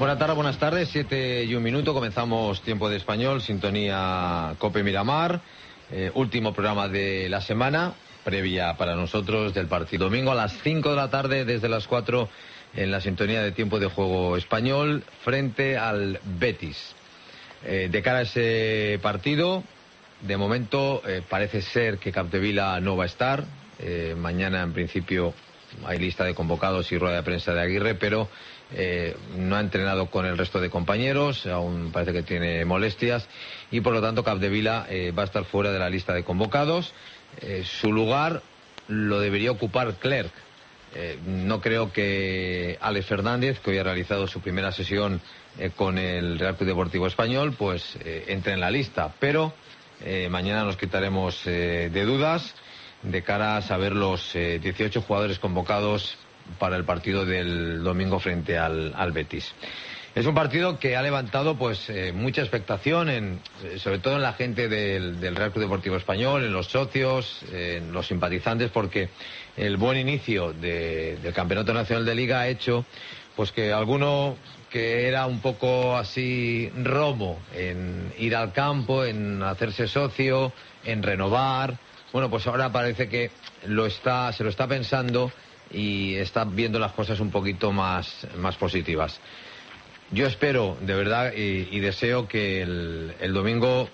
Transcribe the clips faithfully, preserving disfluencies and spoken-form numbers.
Buenas tardes, buenas tardes, siete y un minuto, comenzamos Tiempo de Español, sintonía Cope Miramar, eh, último programa de la semana, previa para nosotros del partido domingo a las cinco de la tarde, desde las cuatro en la sintonía de Tiempo de Juego Español, frente al Betis. Eh, de cara a ese partido, de momento eh, parece ser que Capdevila no va a estar, eh, mañana en principio hay lista de convocados y rueda de prensa de Aguirre, pero Eh, no ha entrenado con el resto de compañeros, aún parece que tiene molestias y por lo tanto Capdevila eh, va a estar fuera de la lista de convocados. Eh, su lugar lo debería ocupar Clerc. Eh, no creo que Alex Fernández, que hoy ha realizado su primera sesión eh, con el Real Club Deportivo Español, pues eh, entre en la lista, pero eh, mañana nos quitaremos eh, de dudas de cara a saber los eh, dieciocho jugadores convocados para el partido del domingo frente al, al Betis. Es un partido que ha levantado pues eh, mucha expectación, en, sobre todo en la gente del, del Real Club Deportivo Español, en los socios, en los simpatizantes, porque el buen inicio de, del Campeonato Nacional de Liga ha hecho pues que alguno que era un poco así romo en ir al campo, en hacerse socio, en renovar, bueno, pues ahora parece que lo está, se lo está pensando y está viendo las cosas un poquito más, más positivas. Yo espero, de verdad, y, y deseo que el, el domingo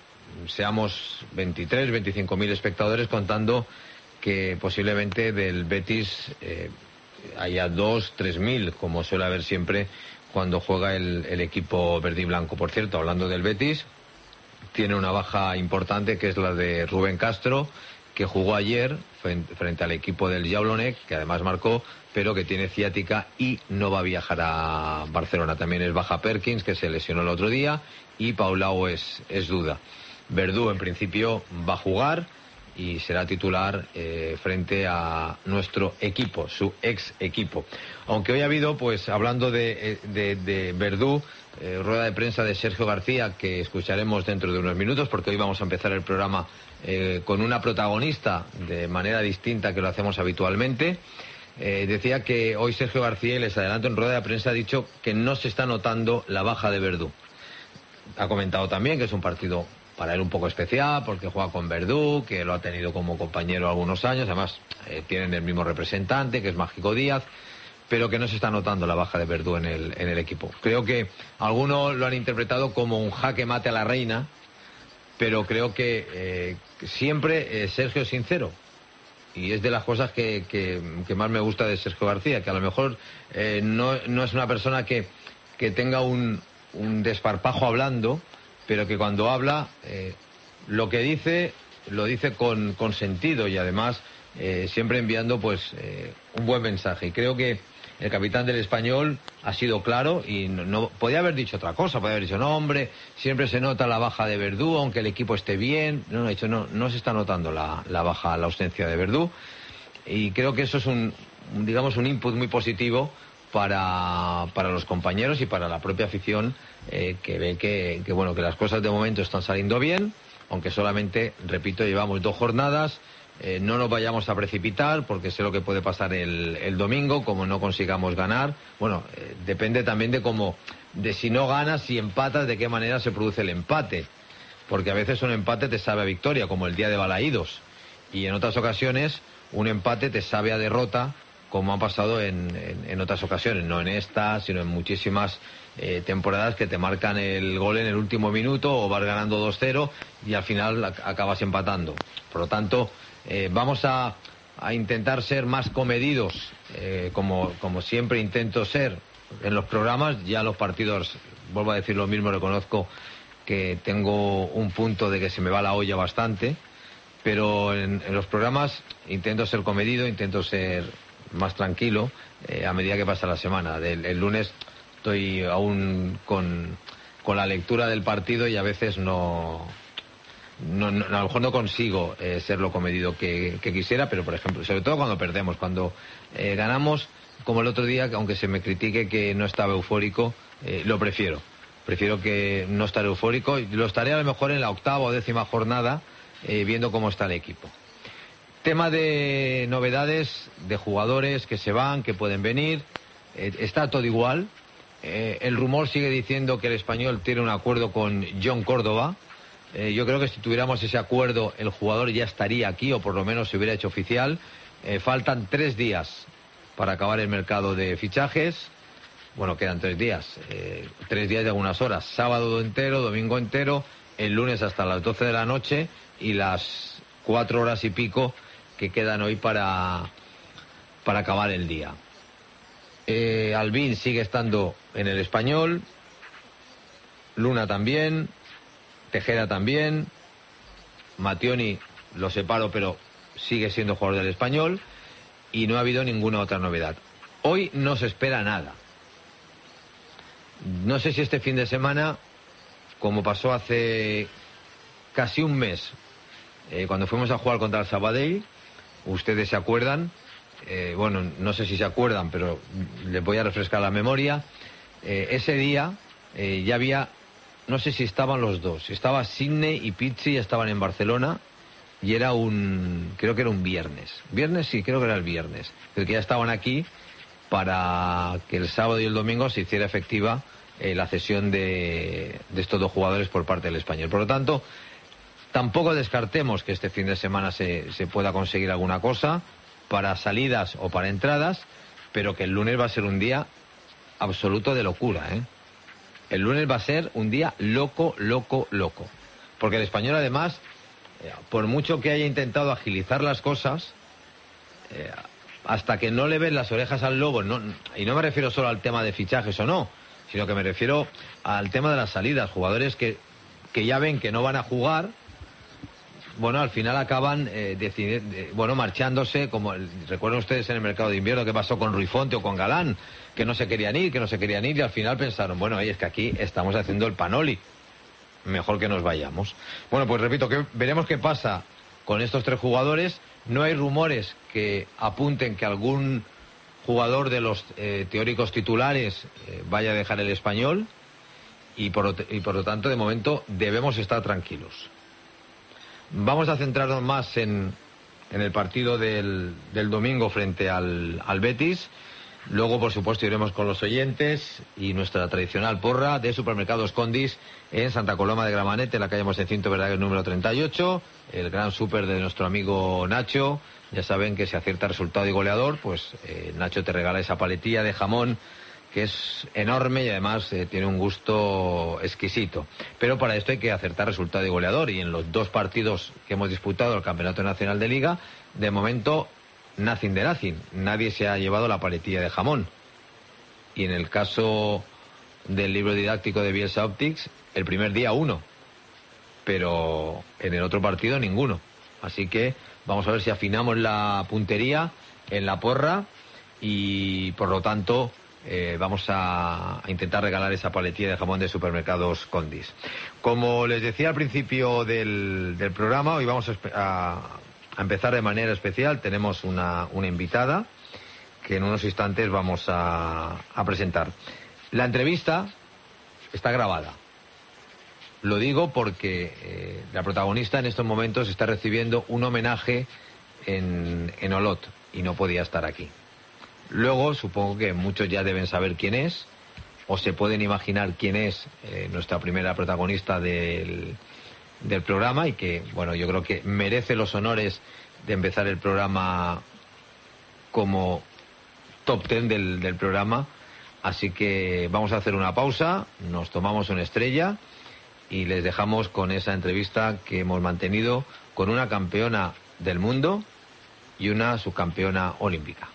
seamos veintitrés, veinticinco mil espectadores, contando que posiblemente del Betis eh, haya dos, tres mil, como suele haber siempre cuando juega el, el equipo verde y blanco. Por cierto, hablando del Betis, tiene una baja importante que es la de Rubén Castro, que jugó ayer frente al equipo del Jablonec, que además marcó, pero que tiene ciática y no va a viajar a Barcelona. También es baja Perkins, que se lesionó el otro día, y Paulao es, es duda. Verdú, en principio, va a jugar y será titular eh, frente a nuestro equipo, su ex equipo. Aunque hoy ha habido, pues, hablando de, de, de Verdú, eh, rueda de prensa de Sergio García, que escucharemos dentro de unos minutos, porque hoy vamos a empezar el programa Eh, con una protagonista de manera distinta que lo hacemos habitualmente. Eh, decía que hoy Sergio García, y les adelanto, en rueda de prensa ha dicho que no se está notando la baja de Verdú. Ha comentado también que es un partido para él un poco especial porque juega con Verdú, que lo ha tenido como compañero algunos años, además eh, tienen el mismo representante, que es Mágico Díaz, pero que no se está notando la baja de Verdú en el, en el equipo. Creo que algunos lo han interpretado como un jaque mate a la reina, pero creo que eh, siempre eh, Sergio es sincero. Y es de las cosas que, que, que más me gusta de Sergio García, que a lo mejor eh, no, no es una persona que, que tenga un, un desparpajo hablando, pero que cuando habla, eh, lo que dice, lo dice con, con sentido y además eh, siempre enviando pues eh, un buen mensaje. Y creo que el capitán del Español ha sido claro y no, no podía haber dicho otra cosa, podía haber dicho, no hombre, siempre se nota la baja de Verdú, aunque el equipo esté bien. No, no, ha dicho, no, no se está notando la, la baja, la ausencia de Verdú. Y creo que eso es un, un digamos, un input muy positivo para, para los compañeros y para la propia afición, eh, que ve que, que, bueno, que las cosas de momento están saliendo bien, aunque solamente, repito, llevamos dos jornadas. Eh, no nos vayamos a precipitar porque sé lo que puede pasar el, el domingo, como no consigamos ganar. Bueno, eh, depende también de cómo, de si no ganas, si empatas, de qué manera se produce el empate. Porque a veces un empate te sabe a victoria, como el día de Balaídos. Y en otras ocasiones un empate te sabe a derrota, como ha pasado en, en, en otras ocasiones. No en esta, sino en muchísimas eh, temporadas que te marcan el gol en el último minuto o vas ganando dos cero y al final acabas empatando. Por lo tanto, Eh, vamos a, a intentar ser más comedidos, eh, como, como siempre intento ser en los programas. Ya los partidos, vuelvo a decir lo mismo, reconozco que tengo un punto de que se me va la olla bastante, pero en, en los programas intento ser comedido, intento ser más tranquilo eh, a medida que pasa la semana. Del, el lunes estoy aún con, con la lectura del partido y a veces no... No, no, a lo mejor no consigo eh, ser lo comedido que, que quisiera, pero por ejemplo, sobre todo cuando perdemos, cuando eh, ganamos, como el otro día, aunque se me critique que no estaba eufórico, eh, lo prefiero. Prefiero que no estar eufórico, y lo estaré a lo mejor en la octava o décima jornada, eh, viendo cómo está el equipo. Tema de novedades, de jugadores que se van, que pueden venir, eh, está todo igual. Eh, el rumor sigue diciendo que el Español tiene un acuerdo con John Córdoba. Eh, yo creo que si tuviéramos ese acuerdo, el jugador ya estaría aquí, o por lo menos se hubiera hecho oficial. Eh, faltan tres días para acabar el mercado de fichajes. Bueno, quedan tres días. Eh, tres días y algunas horas. Sábado entero, domingo entero, el lunes hasta las doce de la noche y las cuatro horas y pico que quedan hoy para, para acabar el día. Eh, Albín sigue estando en el Español, Luna también, Tejera también, Mattioni lo separo pero sigue siendo jugador del Español y no ha habido ninguna otra novedad. Hoy no se espera nada. No sé si este fin de semana, como pasó hace casi un mes, eh, cuando fuimos a jugar contra el Sabadell, ustedes se acuerdan, eh, bueno, no sé si se acuerdan, pero les voy a refrescar la memoria. Eh, ese día eh, ya había, no sé si estaban los dos, estaba Sidney y Pizzi, estaban en Barcelona y era un, creo que era un viernes. Viernes sí, creo que era el viernes, pero que ya estaban aquí para que el sábado y el domingo se hiciera efectiva eh, la cesión de, de estos dos jugadores por parte del Español. Por lo tanto, tampoco descartemos que este fin de semana se, se pueda conseguir alguna cosa para salidas o para entradas, pero que el lunes va a ser un día absoluto de locura, ¿eh? El lunes va a ser un día loco, loco, loco. Porque el Español, además, eh, por mucho que haya intentado agilizar las cosas, eh, hasta que no le ven las orejas al lobo, no, y no me refiero solo al tema de fichajes o no, sino que me refiero al tema de las salidas, jugadores que, que ya ven que no van a jugar, bueno, al final acaban eh, decide, eh, bueno, marchándose, como el, recuerden ustedes en el mercado de invierno qué pasó con Ruifonte o con Galán, que no se querían ir, que no se querían ir, y al final pensaron, bueno, oye, es que aquí estamos haciendo el panoli, mejor que nos vayamos. Bueno, pues repito, que veremos qué pasa con estos tres jugadores. No hay rumores que apunten que algún jugador de los eh, teóricos titulares eh, vaya a dejar el Español y por, y por lo tanto de momento debemos estar tranquilos. Vamos a centrarnos más en, en el partido del, del domingo frente al, al Betis. Luego, por supuesto, iremos con los oyentes y nuestra tradicional porra de Supermercados Condis en Santa Coloma de Gramenet, en la calle Mosecinto Verdaguer número treinta y ocho, el gran súper de nuestro amigo Nacho. Ya saben que si acierta resultado y goleador, pues eh, Nacho te regala esa paletilla de jamón que es enorme y además eh, tiene un gusto exquisito. Pero para esto hay que acertar resultado y goleador, y en los dos partidos que hemos disputado el Campeonato Nacional de Liga, de momento nothing de nothing, nadie se ha llevado la paletilla de jamón. Y en el caso del libro didáctico de Bielsa Optics, el primer día uno, pero en el otro partido ninguno. Así que vamos a ver si afinamos la puntería en la porra y por lo tanto eh, vamos a, a intentar regalar esa paletilla de jamón de Supermercados Condis. Como les decía al principio del, del programa, hoy vamos a, a, a empezar de manera especial. Tenemos una, una invitada que en unos instantes vamos a, a presentar. La entrevista está grabada. Lo digo porque eh, la protagonista en estos momentos está recibiendo un homenaje en, en Olot y no podía estar aquí. Luego supongo que muchos ya deben saber quién es o se pueden imaginar quién es eh, nuestra primera protagonista del, del programa, y que, bueno, yo creo que merece los honores de empezar el programa como top ten del, del programa. Así que vamos a hacer una pausa, nos tomamos una estrella y les dejamos con esa entrevista que hemos mantenido con una campeona del mundo y una subcampeona olímpica.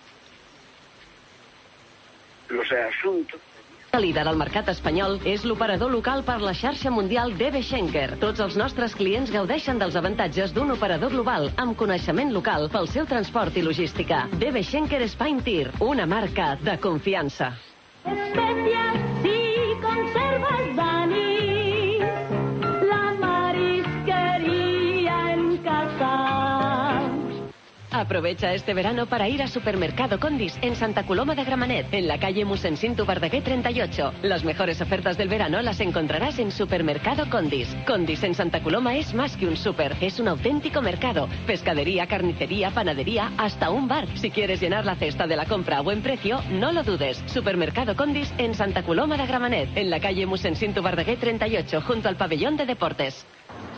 Los asuntos. El líder al mercat espanyol és l'operador local per la xarxa mundial D B Schenker. Tots els nostres clients gaudeixen dels avantatges d'un operador global amb coneixement local pel seu transport i logística. D B Schenker Spain Tir, una marca de confiança. Especias y conservas Dani, la marisquería en casa. A Aprovecha este verano para ir a Supermercado Condis en Santa Coloma de Gramenet, en la calle Mossèn Verdaguer treinta y ocho. Las mejores ofertas del verano las encontrarás en Supermercado Condis. Condis en Santa Coloma es más que un súper, es un auténtico mercado. Pescadería, carnicería, panadería, hasta un bar. Si quieres llenar la cesta de la compra a buen precio, no lo dudes. Supermercado Condis en Santa Coloma de Gramenet, en la calle Mossèn Verdaguer treinta y ocho, junto al pabellón de deportes.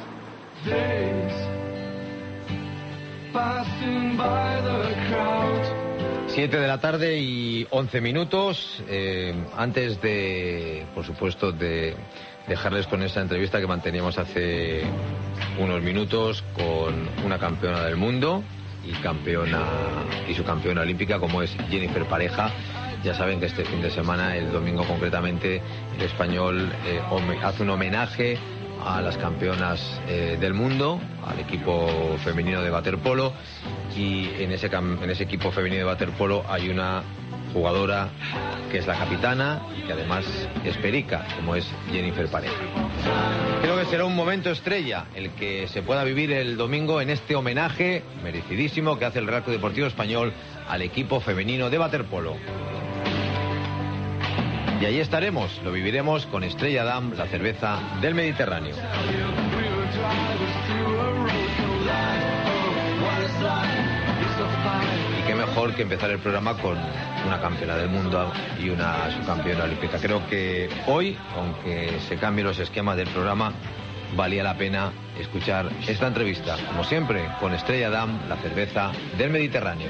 Siete de la tarde y once minutos. Eh, antes de, por supuesto, de dejarles con esta entrevista que manteníamos hace unos minutos con una campeona del mundo y campeona y su campeona olímpica, como es Jennifer Pareja. Ya saben que este fin de semana, el domingo concretamente, el Español eh, hace un homenaje a las campeonas eh, del mundo, al equipo femenino de waterpolo, y en ese, en ese equipo femenino de waterpolo hay una jugadora que es la capitana y que además es perica, como es Jennifer Pareja. Creo que será un momento estrella el que se pueda vivir el domingo en este homenaje merecidísimo que hace el Real Club Deportivo Español al equipo femenino de waterpolo. Y ahí estaremos, lo viviremos con Estrella Damm, la cerveza del Mediterráneo. Y qué mejor que empezar el programa con una campeona del mundo y una subcampeona olímpica. Creo que hoy, aunque se cambien los esquemas del programa, valía la pena escuchar esta entrevista, como siempre, con Estrella Damm, la cerveza del Mediterráneo.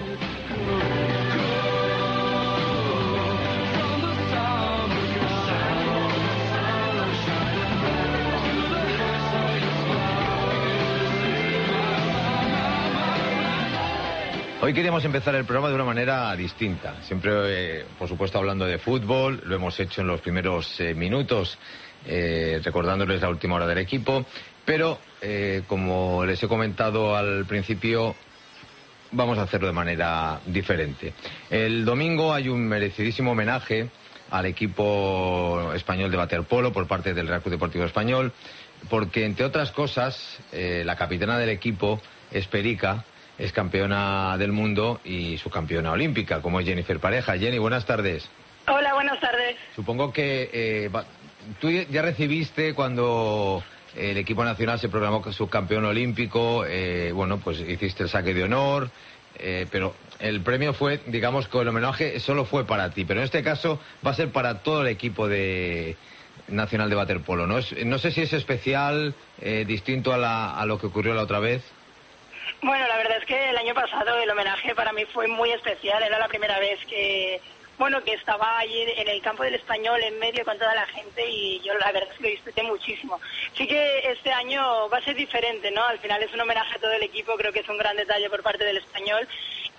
Hoy queríamos empezar el programa de una manera distinta. Siempre, eh, por supuesto, hablando de fútbol. Lo hemos hecho en los primeros eh, minutos, eh, recordándoles la última hora del equipo. Pero, eh, como les he comentado al principio, vamos a hacerlo de manera diferente. El domingo hay un merecidísimo homenaje al equipo español de waterpolo por parte del Real Club Deportivo Español, porque, entre otras cosas, eh, la capitana del equipo es perica, es campeona del mundo y subcampeona olímpica, como es Jennifer Pareja. Jenny, buenas tardes. Hola, buenas tardes. Supongo que eh, tú ya recibiste cuando el equipo nacional se proclamó subcampeón olímpico, eh, bueno, pues hiciste el saque de honor, eh, pero el premio fue, digamos que el homenaje solo fue para ti, pero en este caso va a ser para todo el equipo de nacional de waterpolo, ¿no? Es, no sé si es especial, eh, distinto a, la, a lo que ocurrió la otra vez. Bueno, la verdad es que el año pasado el homenaje para mí fue muy especial. Era la primera vez que, bueno, que estaba allí en el campo del Español en medio con toda la gente y yo la verdad es que lo disfruté muchísimo. Sí que este año va a ser diferente, ¿no? Al final es un homenaje a todo el equipo, creo que es un gran detalle por parte del Español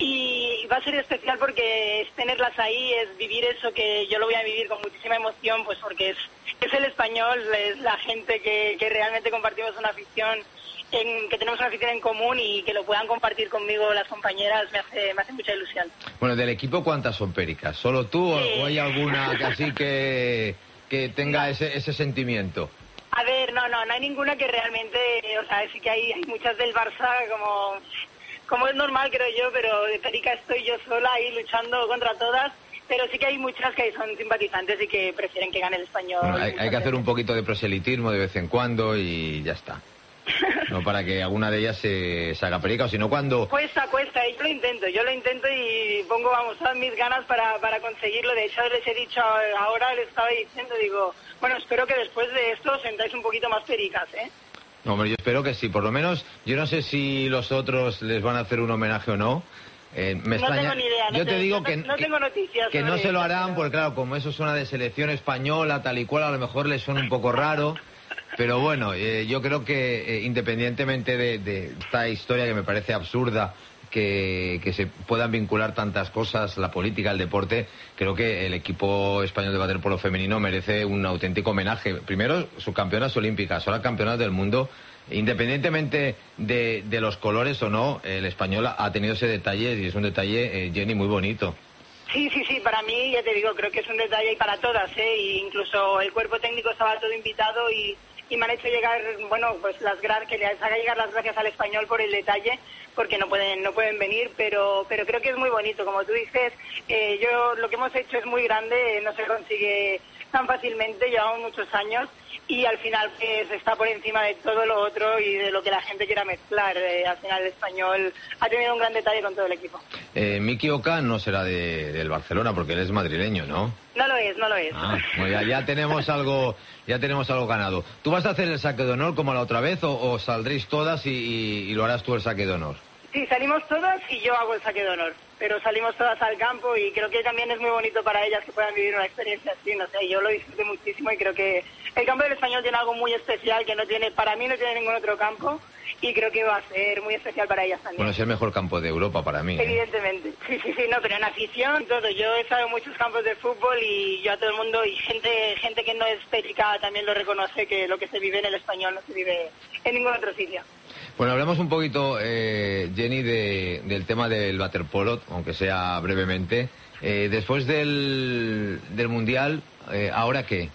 y va a ser especial porque es tenerlas ahí, es vivir eso que yo lo voy a vivir con muchísima emoción, pues porque es, es el Español, es la gente que, que realmente compartimos una afición. En, que tenemos una afición en común y que lo puedan compartir conmigo las compañeras me hace, me hace mucha ilusión. Bueno, del equipo, ¿cuántas son pericas? ¿Solo tú sí. o hay alguna que así que, que tenga no. ese, ese sentimiento? A ver, no, no, no hay ninguna que realmente, o sea, sí que hay, hay muchas del Barça como, como es normal, creo yo, pero de perica estoy yo sola ahí luchando contra todas. Pero sí que hay muchas que son simpatizantes y que prefieren que gane el Español. Bueno, hay, hay que hacer un poquito de proselitismo de vez en cuando y ya está. No para que alguna de ellas se, se haga perica, o si no cuando... Cuesta, cuesta, yo lo intento, yo lo intento y pongo, vamos, todas mis ganas para, para conseguirlo. De hecho, les he dicho ahora, les estaba diciendo, digo, bueno, espero que después de esto os sentáis un poquito más pericas, ¿eh? No, hombre, yo espero que sí, por lo menos, yo no sé si los otros les van a hacer un homenaje o no. Eh, me no extraña. Tengo ni idea, no yo te, te digo no, que, no tengo noticias que no se lo harán, pero... porque claro, como eso suena de selección española, tal y cual, a lo mejor les suena un poco raro. Pero bueno, eh, yo creo que eh, independientemente de, de esta historia que me parece absurda, que, que se puedan vincular tantas cosas, la política, el deporte, creo que el equipo español de waterpolo femenino merece un auténtico homenaje. Primero, subcampeonas olímpicas, ahora campeonas del mundo. Independientemente de, de los colores o no, el español ha tenido ese detalle y es un detalle, eh, Jenny, muy bonito. Sí, sí, sí, para mí, ya te digo, creo que es un detalle y para todas, ¿eh? Y incluso el cuerpo técnico estaba todo invitado y... y me han hecho llegar, bueno, pues las gra que les haga llegar las gracias al Español por el detalle, porque no pueden no pueden venir, pero pero creo que es muy bonito, como tú dices. eh, yo lo que hemos hecho es muy grande, no se consigue tan fácilmente, llevamos muchos años, y al final pues está por encima de todo lo otro y de lo que la gente quiera mezclar. Eh, al final el Español ha tenido un gran detalle con todo el equipo. Eh, Miki Oca no será de, del Barcelona, porque él es madrileño, ¿no? No lo es, no lo es. Ah, bueno, ya, ya tenemos algo, ya tenemos algo ganado. ¿Tú vas a hacer el saque de honor como la otra vez o, o saldréis todas y, y, y lo harás tú el saque de honor? Sí, salimos todas y yo hago el saque de honor, pero salimos todas al campo y creo que también es muy bonito para ellas que puedan vivir una experiencia así, no sé, yo lo disfruté muchísimo y creo que el campo del Español tiene algo muy especial que no tiene, para mí no tiene ningún otro campo, y creo que va a ser muy especial para ellas también. Bueno, es el mejor campo de Europa para mí. Evidentemente, ¿eh? sí, sí, sí, no, pero en afición, todo, yo he estado en muchos campos de fútbol y yo a todo el mundo, y gente gente que no es técnica también lo reconoce, que lo que se vive en el Español no se vive en ningún otro sitio. Bueno, hablemos un poquito, eh, Jenny, de, del tema del waterpolo, aunque sea brevemente. Eh, después del, del Mundial, eh, ¿ahora qué?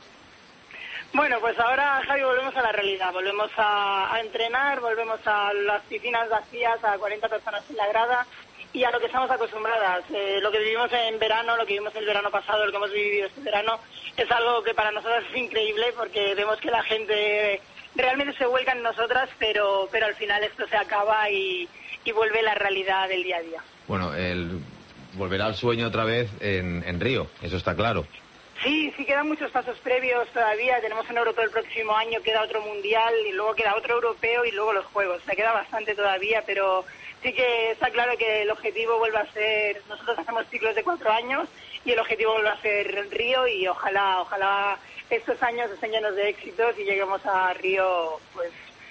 Bueno, pues ahora, Javi, volvemos a la realidad, volvemos a, a entrenar, volvemos a las piscinas vacías, a cuarenta personas en la grada y a lo que estamos acostumbradas. Eh, lo que vivimos en verano, lo que vivimos el verano pasado, lo que hemos vivido este verano, es algo que para nosotros es increíble porque vemos que la gente realmente se vuelca en nosotras, pero pero al final esto se acaba y, y vuelve la realidad del día a día. Bueno, el, volverá al sueño otra vez en, en Río, eso está claro. Sí, sí quedan muchos pasos previos todavía. Tenemos un europeo el próximo año, queda otro mundial y luego queda otro europeo y luego los juegos. Me queda bastante todavía, pero sí que está claro que el objetivo vuelve a ser, nosotros hacemos ciclos de cuatro años y el objetivo vuelve a ser Río y ojalá, ojalá estos años estén llenos de éxitos y lleguemos a Río, pues,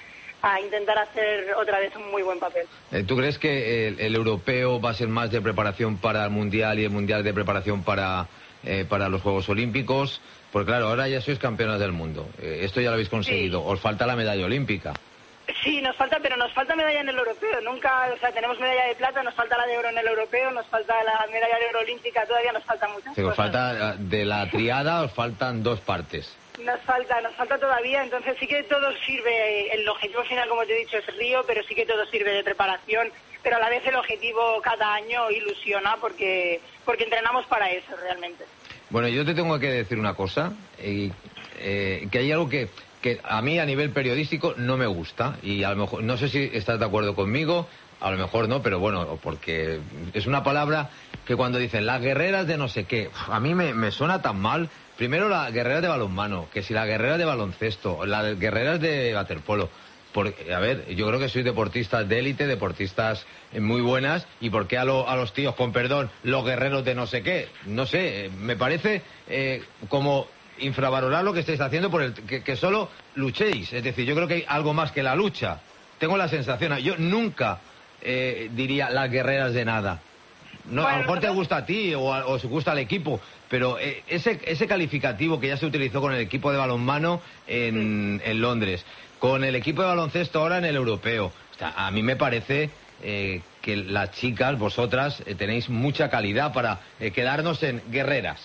a intentar hacer otra vez un muy buen papel. ¿Tú crees que el, el europeo va a ser más de preparación para el mundial y el mundial de preparación para eh, para los Juegos Olímpicos? Porque claro, ahora ya sois campeonas del mundo. Eh, esto ya lo habéis conseguido. Sí. Os falta la medalla olímpica. Sí, nos falta, pero nos falta medalla en el europeo. Nunca, o sea, tenemos medalla de plata, nos falta la de oro en el europeo, nos falta la medalla de oro olímpica, todavía nos falta muchas sí, cosas. Os falta, de la triada os faltan dos partes. Nos falta, nos falta todavía, entonces sí que todo sirve, el objetivo final, como te he dicho, es Río, pero sí que todo sirve de preparación, pero a la vez el objetivo cada año ilusiona porque, porque entrenamos para eso realmente. Bueno, yo te tengo que decir una cosa, eh, eh, que hay algo que, que a mí a nivel periodístico no me gusta, y a lo mejor, no sé si estás de acuerdo conmigo, a lo mejor no, pero bueno, porque es una palabra que cuando dicen las guerreras de no sé qué, a mí me, me suena tan mal. Primero las guerreras de balonmano, que si las guerreras de baloncesto, las guerreras de waterpolo. Porque, a ver, yo creo que sois deportistas de élite, deportistas muy buenas, y ¿por qué a, lo, a los tíos, con perdón, los guerreros de no sé qué? No sé, me parece eh, como infravalorar lo que estáis haciendo por el que, que solo luchéis. Es decir, yo creo que hay algo más que la lucha. Tengo la sensación, yo nunca eh, diría las guerreras de nada. No, bueno, a lo mejor te gusta a ti o, a, o os gusta al equipo, pero eh, ese, ese calificativo que ya se utilizó con el equipo de balonmano en, sí. en Londres, con el equipo de baloncesto ahora en el europeo, o sea, a mí me parece eh, que las chicas, vosotras, eh, tenéis mucha calidad para eh, quedarnos en guerreras.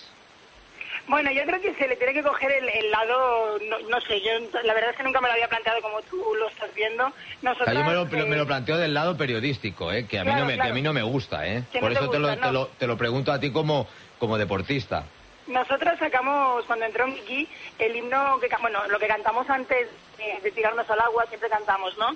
Bueno, yo creo que se le tiene que coger el, el lado, no, no sé, yo la verdad es que nunca me lo había planteado como tú lo estás viendo. Nosotras, o sea, yo me lo, eh... me lo planteo del lado periodístico, eh, que a mí claro, no me, claro. que a mí no me gusta, eh. Por no eso te, gusta, lo, no. te, lo, te lo pregunto a ti como, como deportista. Nosotras sacamos, cuando entró Miki, el himno, que bueno, lo que cantamos antes de, de tirarnos al agua, siempre cantamos, ¿no?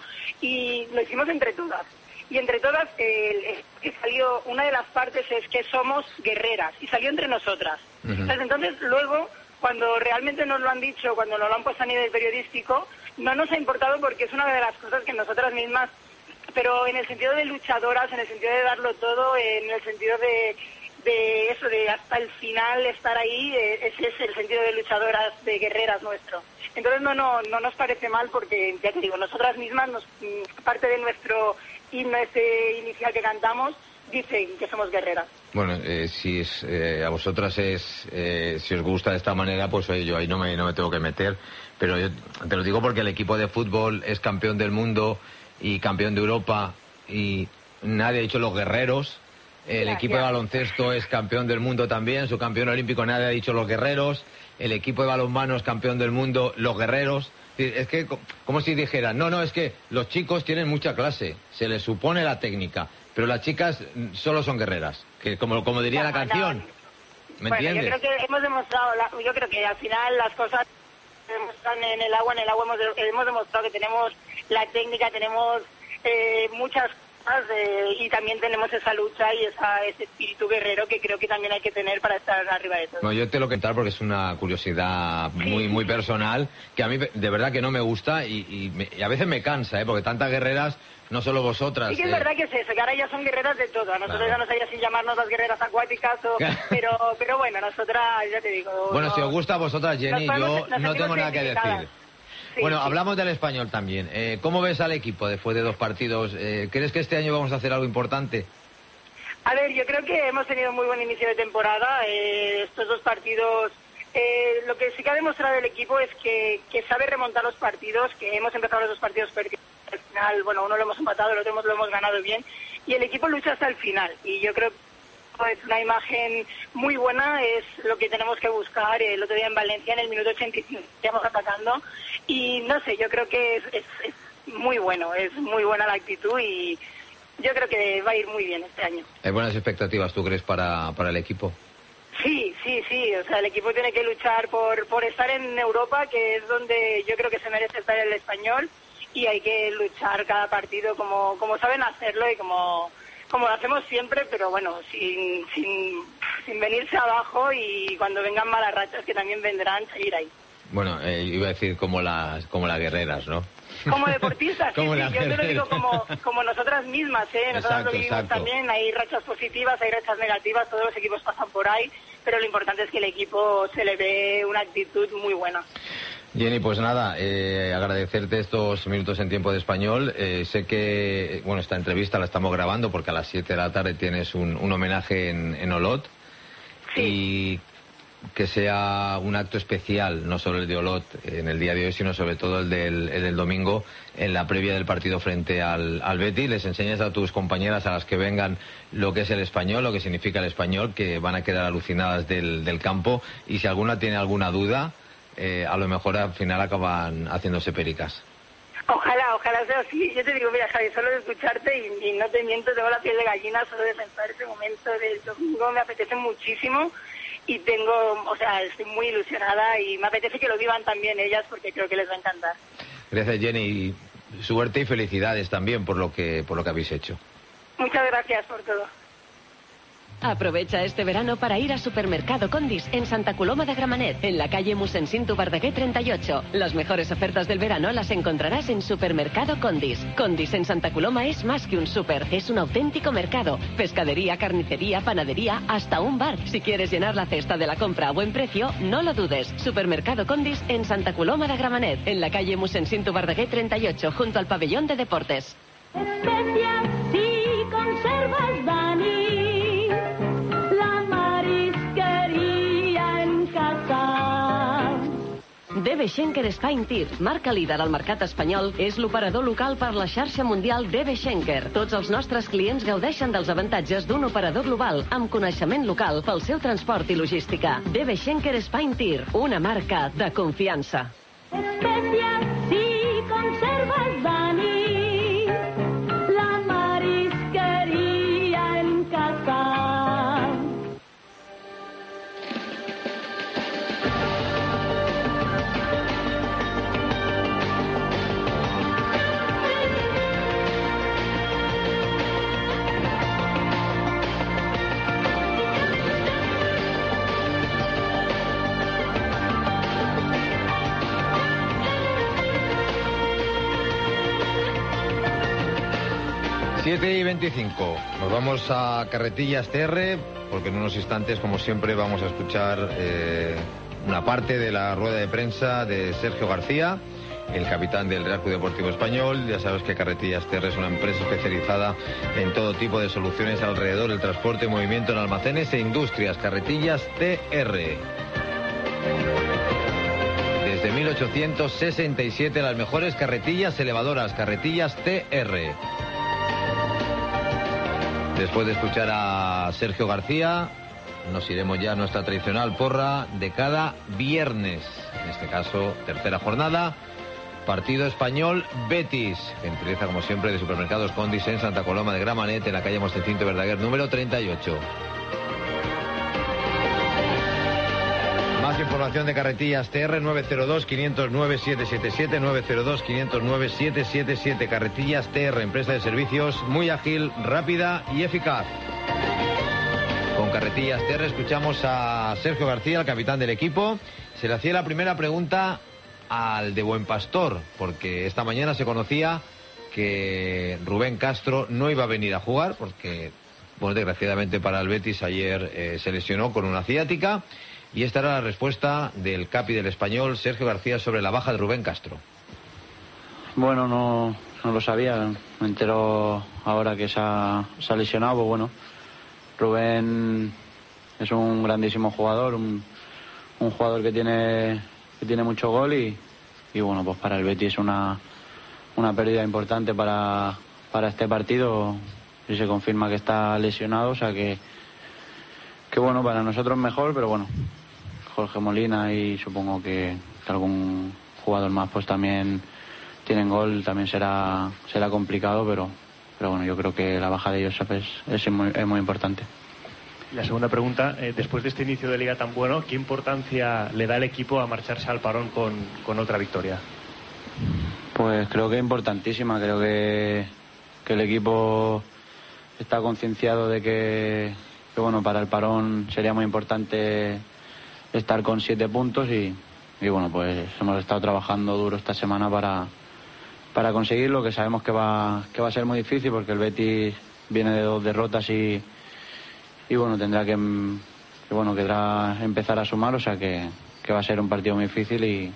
Y lo hicimos entre todas. Y entre todas, eh, que salió, una de las partes es que somos guerreras, y salió entre nosotras. Uh-huh. Entonces, entonces, luego, cuando realmente nos lo han dicho, cuando nos lo han puesto a nivel periodístico, no nos ha importado porque es una de las cosas que nosotras mismas, pero en el sentido de luchadoras, en el sentido de darlo todo, en el sentido de, de eso, de hasta el final estar ahí, eh, ese es el sentido de luchadoras, de guerreras nuestro. Entonces no, no, no nos parece mal porque, ya te digo, nosotras mismas, nos, parte de nuestro himno este inicial que cantamos, dicen que somos guerreras. Bueno, eh, si es, eh, a vosotras es, eh, si os gusta de esta manera, pues oye, yo ahí no me, no me tengo que meter, pero yo te lo digo porque el equipo de fútbol es campeón del mundo y campeón de Europa y nadie ha dicho los guerreros, El Gracias. equipo de baloncesto es campeón del mundo también, su campeón olímpico, nadie ha dicho los guerreros. El equipo de balonmano es campeón del mundo, los guerreros. Es que, como si dijeran, no, no, es que los chicos tienen mucha clase, se les supone la técnica, pero las chicas solo son guerreras, que como, como diría No, la canción. no. ¿Me Bueno, entiendes? yo creo que hemos demostrado, la- yo creo que al final las cosas se demuestran en el agua, en el agua hemos, de- hemos demostrado que tenemos la técnica, tenemos eh, muchas cosas eh, y también tenemos esa lucha y esa, ese espíritu guerrero que creo que también hay que tener para estar arriba de todo. No, yo te lo quiero contar porque es una curiosidad muy muy personal, que a mí de verdad que no me gusta y, y, me- y a veces me cansa, ¿eh? Porque tantas guerreras, no solo vosotras. Sí que es eh, verdad que es eso, que ahora ya son guerreras de todo. A nosotros Claro. ya nos hay sin llamarnos las guerreras acuáticas, o, pero pero bueno, nosotras, ya te digo... Bueno, no- si os gusta a vosotras, Jenny, nos yo podemos- nos no sentimos tengo nada que identificadas. decir. Sí, Bueno, sí. hablamos del español también. Eh, ¿Cómo ves al equipo después de dos partidos? Eh, ¿Crees que este año vamos a hacer algo importante? A ver, yo creo que hemos tenido muy buen inicio de temporada. Eh, estos dos partidos, eh, lo que sí que ha demostrado el equipo es que, que sabe remontar los partidos, que hemos empezado los dos partidos perdiendo. Al final, bueno, uno lo hemos empatado, el otro hemos- lo hemos ganado bien. Y el equipo lucha hasta el final. Y yo creo que es una imagen muy buena, es lo que tenemos que buscar. El otro día en Valencia, en el minuto ochenta y cinco, estamos atacando. Y no sé, yo creo que es, es, es muy bueno, es muy buena la actitud y yo creo que va a ir muy bien este año. ¿Hay buenas expectativas, tú crees, para, para el equipo? Sí, sí, sí, o sea, el equipo tiene que luchar por, por estar en Europa, que es donde yo creo que se merece estar el español, y hay que luchar cada partido como, como saben hacerlo y como, como lo hacemos siempre, pero bueno, sin, sin, sin venirse abajo, y cuando vengan malas rachas, que también vendrán, seguir ahí. Bueno, eh, iba a decir como las como las guerreras, ¿no? Como deportistas, sí, Como sí, las yo te lo digo guerreras. como, como nosotras mismas, ¿eh? Nosotras Exacto, lo vivimos exacto. también, hay rachas positivas, hay rachas negativas, todos los equipos pasan por ahí, pero lo importante es que el equipo se le ve una actitud muy buena. Jenny, pues nada, eh, agradecerte estos minutos en Tiempo de Español. Eh, sé que, bueno, esta entrevista la estamos grabando porque a las siete de la tarde tienes un, un homenaje en, en Olot. Sí. Y que sea un acto especial, no solo el de Olot en el día de hoy, sino sobre todo el del, el del domingo, en la previa del partido frente al, al Betis. Les enseñas a tus compañeras, a las que vengan, lo que es el español, lo que significa el español, que van a quedar alucinadas del, del campo. Y si alguna tiene alguna duda, eh, a lo mejor al final acaban haciéndose pericas. Ojalá, ojalá sea así. Yo te digo, mira, Javi, solo de escucharte, y, y no te miento, tengo la piel de gallina solo de pensar ese momento del domingo, me apetece muchísimo. Y tengo, o sea, estoy muy ilusionada y me apetece que lo vivan también ellas porque creo que les va a encantar. Gracias, Jenny, y suerte y felicidades también por lo que por lo que habéis hecho. Muchas gracias por todo. Aprovecha este verano para ir a Supermercado Condis en Santa Coloma de Gramenet, en la calle Mossèn Verdaguer treinta y ocho. Las mejores ofertas del verano las encontrarás en Supermercado Condis. Condis en Santa Coloma es más que un súper, es un auténtico mercado. Pescadería, carnicería, panadería, hasta un bar. Si quieres llenar la cesta de la compra a buen precio, no lo dudes. Supermercado Condis en Santa Coloma de Gramenet, en la calle Mossèn Verdaguer treinta y ocho, junto al pabellón de deportes. Especias y conservas Dani, la marisqueria en casa. D B Schenker Spine Tir, marca líder al mercat espanyol, és l'operador local per la xarxa mundial D B Schenker. Tots els nostres clients gaudeixen dels avantatges d'un operador global amb coneixement local pel seu transport i logística. D B Schenker Spine Tir, una marca de confiança. Especias y conservas Dani, la marisqueria en casa. siete y veinticinco. Nos vamos a Carretillas T R, porque en unos instantes, como siempre, vamos a escuchar eh, una parte de la rueda de prensa de Sergio García, el capitán del Real Club Deportivo Español. Ya sabes que Carretillas T R es una empresa especializada en todo tipo de soluciones alrededor del transporte, movimiento en almacenes e industrias. Carretillas T R. Desde mil ochocientos sesenta y siete, las mejores carretillas elevadoras. Carretillas T R. Después de escuchar a Sergio García, nos iremos ya a nuestra tradicional porra de cada viernes. En este caso, tercera jornada. Partido Español Betis, que empieza como siempre de Supermercados Condis en Santa Coloma de Gramenet, en la calle Mostecinto Verdaguer número treinta y ocho. Más información de Carretillas T R nueve cero dos, quinientos nueve, siete siete siete, nueve cero dos, quinientos nueve, siete siete siete. Carretillas T R, empresa de servicios muy ágil, rápida y eficaz. Con Carretillas T R escuchamos a Sergio García, el capitán del equipo. Se le hacía la primera pregunta al de Buen Pastor, porque esta mañana se conocía que Rubén Castro no iba a venir a jugar, porque, bueno, desgraciadamente para el Betis ayer eh, se lesionó con una ciática, y esta era la respuesta del capi del Español, Sergio García, sobre la baja de Rubén Castro. Bueno, no, no lo sabía, me entero ahora que se ha, se ha lesionado. Pues bueno, Rubén es un grandísimo jugador, un, un jugador que tiene... que tiene mucho gol y, y bueno, pues para el Betis es una, una pérdida importante para, para este partido, si se confirma que está lesionado, o sea que, que bueno, para nosotros mejor, pero bueno, Jorge Molina y supongo que, que algún jugador más pues también tienen gol, también será, será complicado, pero, pero bueno, yo creo que la baja de ellos es, es, muy, es muy importante. La segunda pregunta, eh, después de este inicio de liga tan bueno, ¿qué importancia le da el equipo a marcharse al parón con, con otra victoria? Pues creo que es importantísima, creo que, que el equipo está concienciado de que, que bueno, para el parón sería muy importante estar con siete puntos y, y bueno, pues hemos estado trabajando duro esta semana para, para conseguirlo, que sabemos que va, que va a ser muy difícil porque el Betis viene de dos derrotas y Y bueno, tendrá que, que bueno, quedará empezar a sumar, o sea que, que va a ser un partido muy difícil y,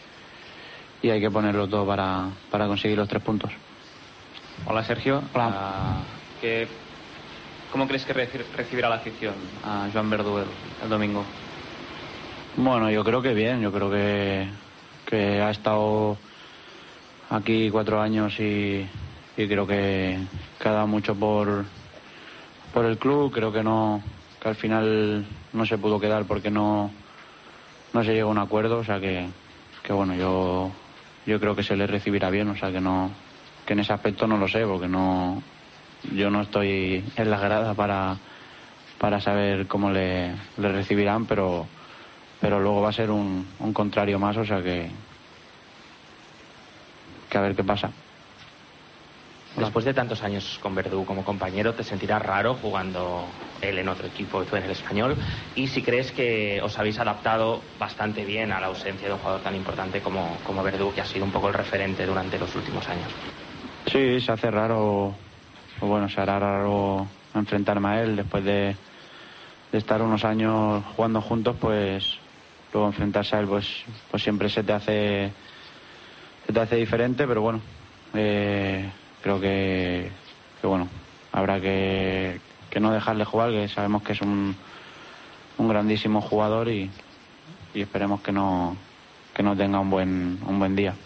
y hay que ponerlo todo para, para conseguir los tres puntos. Hola Sergio. Hola. Uh, ¿qué, ¿Cómo crees que recibirá la afición a Joan Verdú el, el domingo? Bueno, yo creo que bien, yo creo que, que ha estado aquí cuatro años y, y creo que, que ha dado mucho por... por el club. Creo que no, que al final no se pudo quedar porque no no se llegó a un acuerdo, o sea que, que bueno, yo yo creo que se le recibirá bien, o sea que no, que en ese aspecto no lo sé, porque no, yo no estoy en la grada para para saber cómo le, le recibirán, pero pero luego va a ser un, un contrario más, o sea que que a ver qué pasa. Después de tantos años con Verdú como compañero, ¿te sentirás raro jugando él en otro equipo y tú en el Español? Y si crees que os habéis adaptado bastante bien a la ausencia de un jugador tan importante como, como Verdú, que ha sido un poco el referente durante los últimos años. Sí, se hace raro, o bueno, se hará raro enfrentarme a él después de, de estar unos años jugando juntos, pues luego enfrentarse a él pues, pues siempre se te hace se te hace diferente, pero bueno, eh, creo que, que bueno, habrá que, que no dejarle jugar, que sabemos que es un, un grandísimo jugador y, y esperemos que no, que no tenga un buen, un buen día.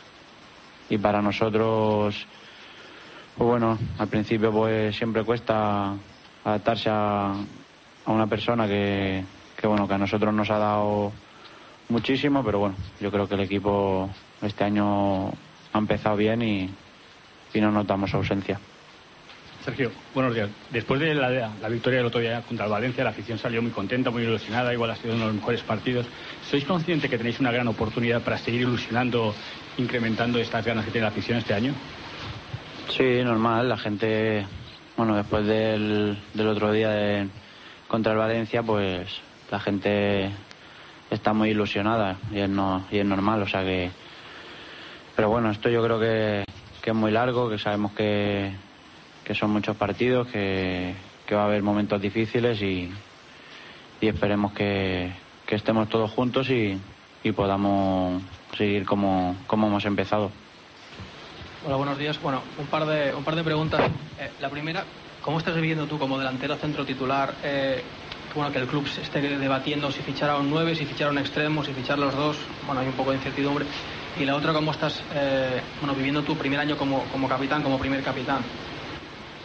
Y para nosotros, pues bueno, al principio pues siempre cuesta adaptarse a, a una persona que, que bueno, que a nosotros nos ha dado muchísimo, pero bueno, yo creo que el equipo este año ha empezado bien y y no notamos ausencia. Sergio, buenos días. Después de la, la victoria del otro día contra el Valencia, la afición salió muy contenta, muy ilusionada, igual ha sido uno de los mejores partidos. ¿Sois conscientes que tenéis una gran oportunidad para seguir ilusionando, incrementando estas ganas que tiene la afición este año? Sí, normal. La gente, bueno, después del, del otro día de, contra el Valencia, pues la gente está muy ilusionada y es, no, y es normal, o sea que... Pero bueno, esto yo creo que que es muy largo, que sabemos que, que son muchos partidos, que, que va a haber momentos difíciles y, y esperemos que, que estemos todos juntos y, y podamos seguir como, como hemos empezado. Hola, buenos días. Bueno, un par de, un par de preguntas. Eh, la primera, ¿cómo estás viviendo tú como delantero centro titular? Eh, bueno, que el club se esté debatiendo si fichar a un nueve, si fichar a un extremo, si fichar los dos. Bueno, hay un poco de incertidumbre. Y la otra, ¿cómo estás eh, bueno, viviendo tu primer año como, como capitán, como primer capitán?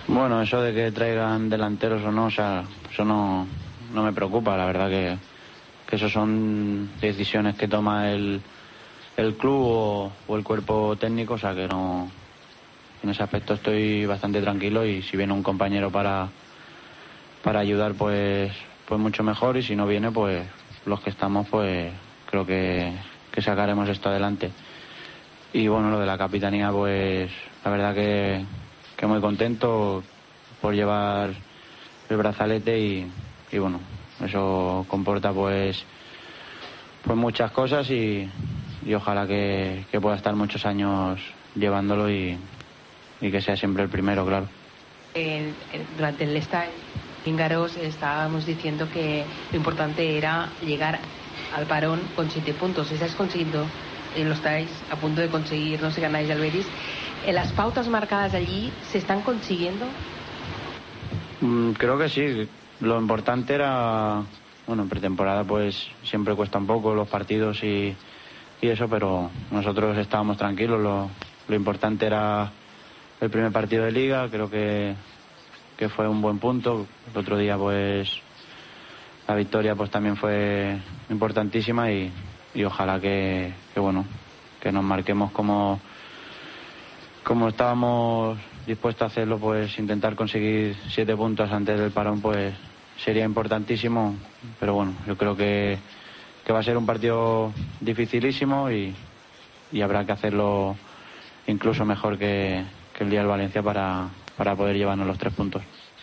Bueno, eso de que traigan delanteros o no, o sea, eso no, no me preocupa. La verdad que, que eso son decisiones que toma el, el club o, o el cuerpo técnico, o sea que no, en ese aspecto estoy bastante tranquilo, y si viene un compañero para, para ayudar, pues, pues mucho mejor, y si no viene, pues los que estamos, pues creo que, que sacaremos esto adelante. Y bueno, lo de la capitanía, pues la verdad que, que muy contento por llevar el brazalete, y, y bueno, eso comporta pues, pues muchas cosas, y, y ojalá que, que pueda estar muchos años llevándolo, y, y que sea siempre el primero, claro. En, en, durante el estadio en Garós estábamos diciendo que lo importante era llegar al parón con siete puntos. Estáis consiguiendo, eh, lo estáis a punto de conseguir, no sé, ganáis al Betis. Eh, ¿Las pautas marcadas allí se están consiguiendo? Mm, creo que sí. Lo importante era, bueno, en pretemporada pues siempre cuesta un poco los partidos y, y eso, pero nosotros estábamos tranquilos. Lo, lo importante era el primer partido de Liga, creo que, que fue un buen punto. El otro día pues la victoria pues también fue importantísima, y, y ojalá que, que bueno, que nos marquemos como, como estábamos dispuestos a hacerlo, pues intentar conseguir siete puntos antes del parón pues sería importantísimo, pero bueno, yo creo que, que va a ser un partido dificilísimo, y, y habrá que hacerlo incluso mejor que, que el día del Valencia para, para poder llevarnos los tres puntos.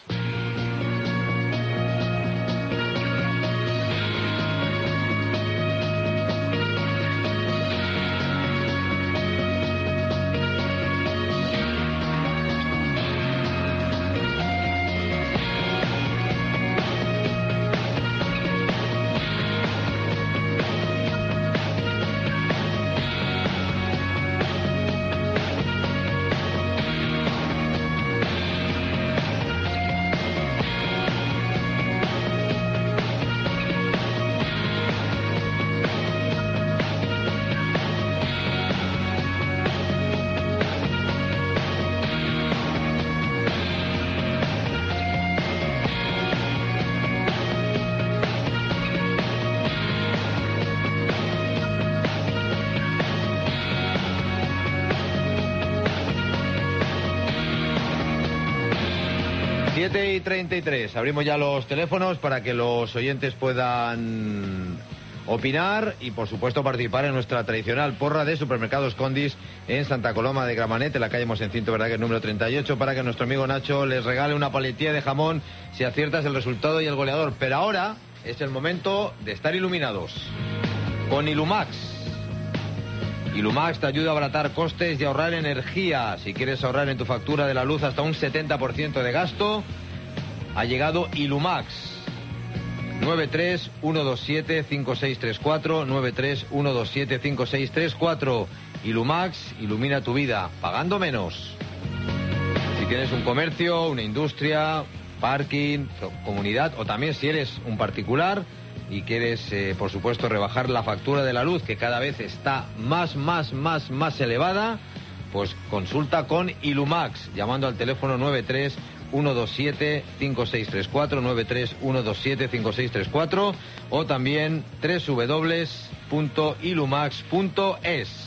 siete y treinta y tres, abrimos ya los teléfonos para que los oyentes puedan opinar y por supuesto participar en nuestra tradicional porra de Supermercados Condis en Santa Coloma de Gramenet, en la calle Mosencinto, verdad que es número treinta y ocho, para que nuestro amigo Nacho les regale una paletilla de jamón si aciertas el resultado y el goleador. Pero ahora es el momento de estar iluminados con Ilumax. Ilumax te ayuda a abaratar costes y ahorrar energía. Si quieres ahorrar en tu factura de la luz hasta un setenta por ciento de gasto, ha llegado Ilumax. nueve tres uno dos siete cinco seis tres cuatro, nueve tres uno dos siete cinco seis tres cuatro. Ilumax ilumina tu vida, pagando menos. Si tienes un comercio, una industria, parking, comunidad, o también si eres un particular y quieres, eh, por supuesto, rebajar la factura de la luz, que cada vez está más, más, más, más elevada, pues consulta con Ilumax, llamando al teléfono nueve tres uno dos siete cinco seis tres cuatro, nueve tres uno dos siete cinco seis tres cuatro, o también doble u doble u doble u punto ilumax punto es.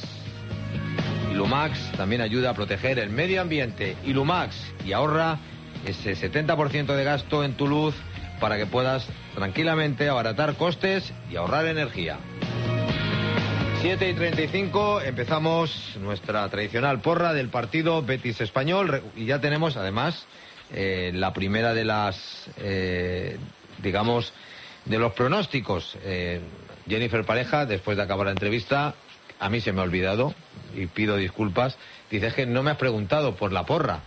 Ilumax también ayuda a proteger el medio ambiente. Ilumax, y ahorra ese setenta por ciento de gasto en tu luz para que puedas tranquilamente abaratar costes y ahorrar energía. siete y treinta y cinco, empezamos nuestra tradicional porra del partido Betis Español, y ya tenemos además eh, la primera de las, eh, digamos, de los pronósticos. Eh, Jennifer Pareja, después de acabar la entrevista, a mí se me ha olvidado y pido disculpas, dice que no me has preguntado por la porra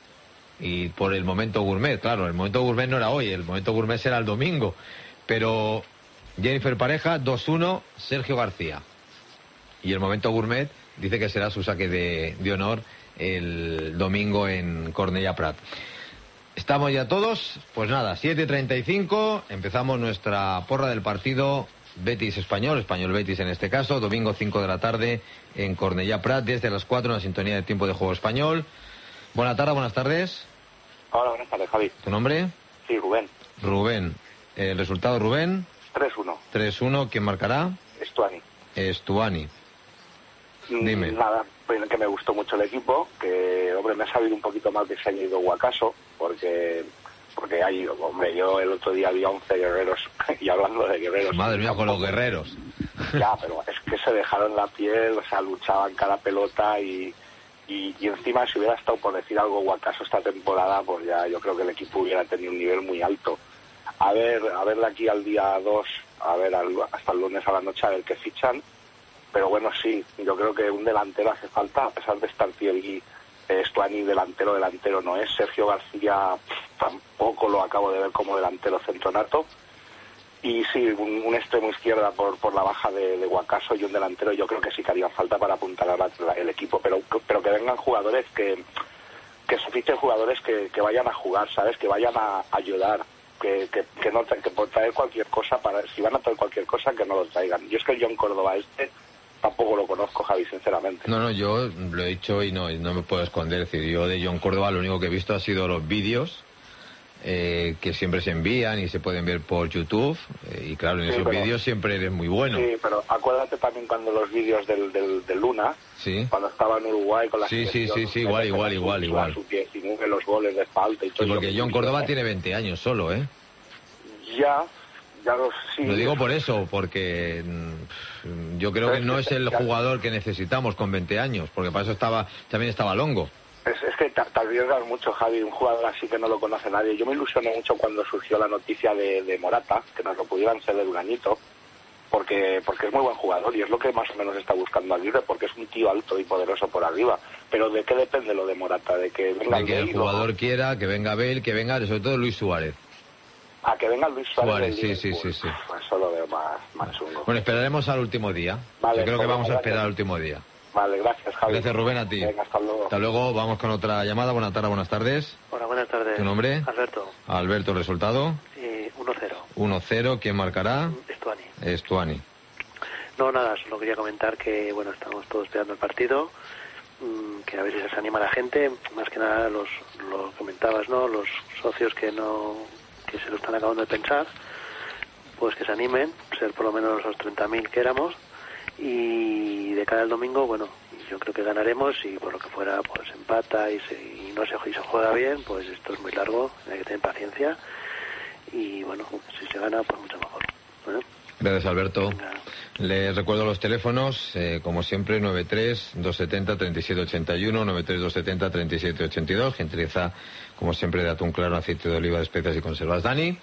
y por el momento gourmet. Claro, el momento gourmet no era hoy, el momento gourmet será el domingo, pero Jennifer Pareja, dos uno, Sergio García, y el momento gourmet dice que será su saque de, de honor el domingo en Cornellà Prat. ¿Estamos ya todos? Pues nada, siete y treinta y cinco, empezamos nuestra porra del partido Betis Español, Español Betis en este caso, domingo cinco de la tarde en Cornellà Prat, desde las cuatro en la sintonía de Tiempo de Juego Español. Buenas tardes, buenas tardes. Hola, buenas tardes, Javi. ¿Tu nombre? Sí, Rubén. Rubén. ¿El resultado, Rubén? tres uno. tres uno. ¿Quién marcará? Estuani. Estuani. Dime. Nada, pues que me gustó mucho el equipo, que, hombre, me ha sabido un poquito más de se ha ido Guacaso, porque... Porque hay, hombre, yo el otro día había once guerreros, y hablando de guerreros... Madre mía, con los guerreros. Ya, pero es que se dejaron la piel, o sea, luchaban cada pelota y, y, y encima si hubiera estado, por decir algo, Guacaso esta temporada, pues ya yo creo que el equipo hubiera tenido un nivel muy alto. A ver, a ver de aquí al día dos, a ver al, hasta el lunes a la noche a ver qué fichan, pero bueno, sí, yo creo que un delantero hace falta, a pesar de estar Thierry... Estuani delantero, delantero no es. Sergio García tampoco lo acabo de ver como delantero centronato. Y sí, un, un extremo izquierda por, por la baja de, de Guacaso y un delantero yo creo que sí que haría falta para apuntar a el equipo. Pero, pero que vengan jugadores que, que se fichen jugadores que, que vayan a jugar, ¿sabes? Que vayan a ayudar. Que, que, que no que por traer cualquier cosa, para si van a traer cualquier cosa, que no lo traigan. Yo es que John Córdoba este... tampoco lo conozco, Javi, sinceramente. No, no, yo lo he dicho y no, no me puedo esconder. Es decir, yo de John Córdoba lo único que he visto ha sido los vídeos eh, que siempre se envían y se pueden ver por YouTube. Eh, y claro, en sí, esos vídeos siempre eres muy bueno. Sí, pero acuérdate también cuando los vídeos del, del, del Luna, sí, cuando estaba en Uruguay con la sí, sí, sí, sí, igual, igual, igual, igual. Sub diecinueve, los goles de falta y todo. Sí, porque John Córdoba tiene veinte años solo, ¿eh? Ya... Lo, sí, lo digo por eso, porque mmm, yo creo que no es el jugador que necesitamos con veinte años, porque para eso estaba también estaba Longo. Es, es que te, te arriesgas mucho, Javi, un jugador así que no lo conoce nadie. Yo me ilusioné mucho cuando surgió la noticia de, de Morata, que nos lo pudieran ceder un añito, porque porque es muy buen jugador y es lo que más o menos está buscando Aguirre, porque es un tío alto y poderoso por arriba. Pero ¿de qué depende lo de Morata? De que venga de que el jugador luego... quiera, que venga Bale, que venga sobre todo Luis Suárez. A que venga Luis Suárez. Suárez sí, sí, sí, sí. Pues eso lo veo más, más chungo. Bueno, esperaremos al último día. Vale, Yo creo pues que vamos gracias. a esperar al último día. Vale, gracias, Javi. Gracias, Rubén, a ti. Venga, hasta luego. Hasta luego, vamos con otra llamada. Buenas tardes, buenas tardes. Hola, buenas tardes. ¿Tu nombre? Alberto. Alberto, ¿el resultado? Eh, uno cero. uno cero, ¿quién marcará? Estuani. Estuani. No, nada, solo quería comentar que, bueno, estamos todos esperando el partido, mmm, que a ver si se anima la gente, más que nada los, lo comentabas, ¿no? Los socios que no, que se lo están acabando de pensar, pues que se animen, ser por lo menos los treinta mil que éramos, y de cara al domingo, bueno, yo creo que ganaremos y por lo que fuera, pues empata y, se, y no se, y se juega bien, pues esto es muy largo, hay que tener paciencia y bueno, si se gana, pues mucho mejor. ¿Eh? Gracias, Alberto. Les recuerdo los teléfonos, eh, como siempre, nueve tres dos siete cero tres siete ocho uno, nueve tres dos siete cero tres siete ocho dos, gentileza, como siempre, de atún claro, aceite de oliva, de especias y conservas Dani,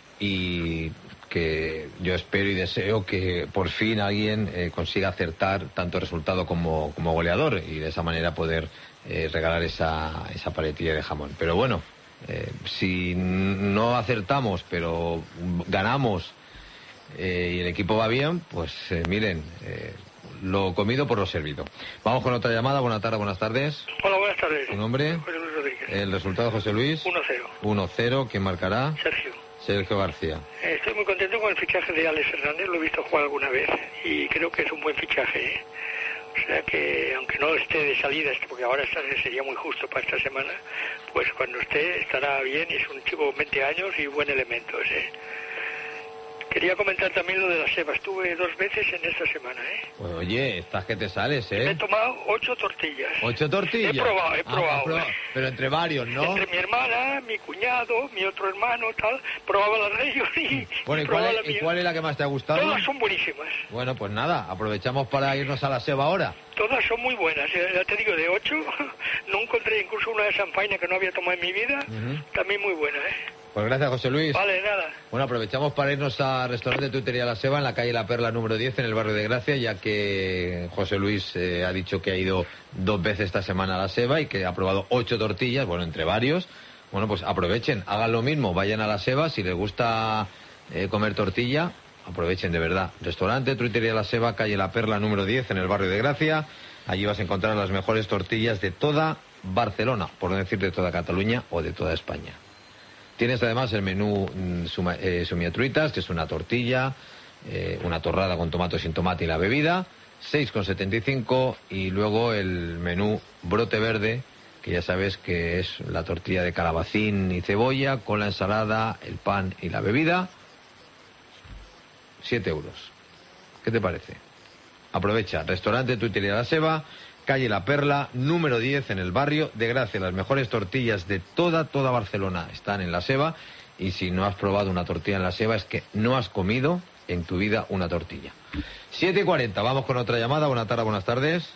y que yo espero y deseo que por fin alguien eh, consiga acertar tanto resultado como, como goleador y de esa manera poder eh, regalar esa, esa paletilla de jamón. Pero bueno, eh, si no acertamos, pero ganamos, Eh, y el equipo va bien, pues eh, miren, eh, lo comido por lo servido. Vamos con otra llamada. Buenas tardes, buenas tardes. Hola, buenas tardes. ¿Tu nombre? José Luis Rodríguez. El resultado, José Luis. uno cero. uno cero, ¿quién marcará? Sergio. Sergio García. Eh, estoy muy contento con el fichaje de Alex Hernández, lo he visto jugar alguna vez y creo que es un buen fichaje, ¿eh? O sea que, aunque no esté de salida, porque ahora sería muy justo para esta semana, pues cuando esté estará bien y es un chico con veinte años y buen elemento ese. Quería comentar también lo de la ceba. Estuve dos veces en esta semana, ¿eh? Pues, oye, estás que te sales, ¿eh? Me he tomado ocho tortillas. ¿Ocho tortillas? He probado, he probado. Ah, probado. Pero entre varios, ¿no? Entre mi hermana, mi cuñado, mi otro hermano, tal. Probaba las de ellos y, bueno, y ¿y, probaba cuál la es, mía. ¿y cuál es la que más te ha gustado? Todas son buenísimas. Bueno, pues nada, aprovechamos para irnos a la ceba ahora. Todas son muy buenas. Ya te digo, de ocho, no encontré incluso una de Sanfaina que no había tomado en mi vida. Uh-huh. También muy buena, ¿eh? Pues gracias, José Luis. Vale, nada. Bueno, aprovechamos para irnos al restaurante Tutería La Seba en la calle La Perla número diez en el barrio de Gracia, ya que José Luis eh, ha dicho que ha ido dos veces esta semana a La Seba y que ha probado ocho tortillas, bueno, entre varios. Bueno, pues aprovechen, hagan lo mismo, vayan a La Seba, si les gusta eh, comer tortilla, aprovechen de verdad. Restaurante Tutería La Seba, calle La Perla número diez en el barrio de Gracia. Allí vas a encontrar las mejores tortillas de toda Barcelona, por no decir de toda Cataluña o de toda España. Tienes además el menú mm, suma, eh, sumiatruitas, que es una tortilla, eh, una torrada con tomate sin tomate y la bebida, seis con setenta y cinco, y luego el menú brote verde, que ya sabes que es la tortilla de calabacín y cebolla con la ensalada, el pan y la bebida. Siete euros. ¿Qué te parece? Aprovecha. Restaurante Tuitería La Seba, calle La Perla, número diez, en el barrio de Gracia. Las mejores tortillas de toda, toda Barcelona están en La Seba. Y si no has probado una tortilla en La Seba, es que no has comido en tu vida una tortilla. siete y cuarenta, vamos con otra llamada. Buenas tardes, buenas tardes.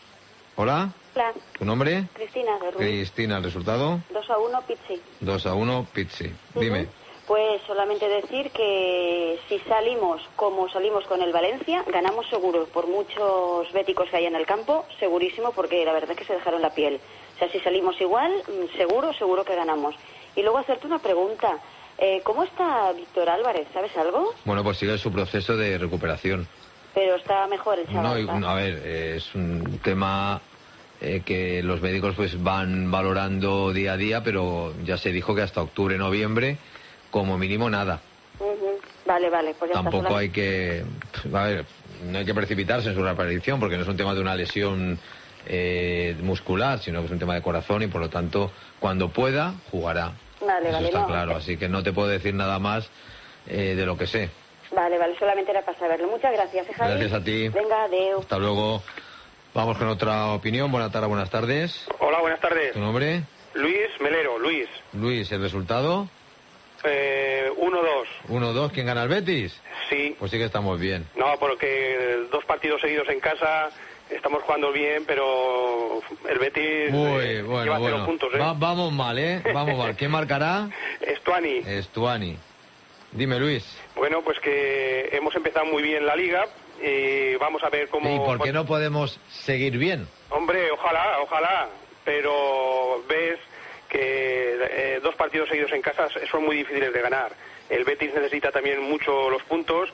Hola. Hola. ¿Tu nombre? Cristina de Rubí. Cristina, ¿el resultado? dos a uno, Pizzi. dos a uno, Pizzi. Dime. Uh-huh. Pues solamente decir que si salimos como salimos con el Valencia, ganamos seguro, por muchos béticos que hay en el campo, segurísimo, porque la verdad es que se dejaron la piel. O sea, si salimos igual, seguro, seguro que ganamos. Y luego hacerte una pregunta. Eh, ¿Cómo está Víctor Álvarez? ¿Sabes algo? Bueno, pues sigue su proceso de recuperación. Pero está mejor el chaval. No, no, a ver, es un tema eh, que los médicos pues van valorando día a día, pero ya se dijo que hasta octubre, noviembre, como mínimo nada. Uh-huh. Vale, vale, pues ya Tampoco está. hay que, a ver, no hay que precipitarse en su reaparición, porque no es un tema de una lesión eh, muscular, sino que es un tema de corazón, y por lo tanto, cuando pueda, jugará. Vale, Eso vale, está no, claro, eh. así que no te puedo decir nada más eh, de lo que sé. Vale, vale, solamente era para saberlo. Muchas gracias, ¿eh, Javi? Gracias a ti. Venga, adeu. Hasta luego. Vamos con otra opinión. Buenas tardes, buenas tardes. Hola, buenas tardes. ¿Tu nombre? Luis Melero, Luis. Luis, ¿el resultado? Eh, uno dos. uno dos, ¿quién gana, el Betis? Sí. Pues sí que estamos bien. No, porque dos partidos seguidos en casa, estamos jugando bien, pero el Betis Muy eh, bueno, lleva cero bueno. puntos, ¿eh? Va- vamos mal, ¿eh? Vamos mal. ¿Quién marcará? Estuani. Estuani. Dime, Luis. Bueno, pues que hemos empezado muy bien la liga y vamos a ver cómo... ¿Y por qué no podemos seguir bien? Hombre, ojalá, ojalá, pero ves que eh, dos partidos seguidos en casa son muy difíciles de ganar. El Betis necesita también mucho los puntos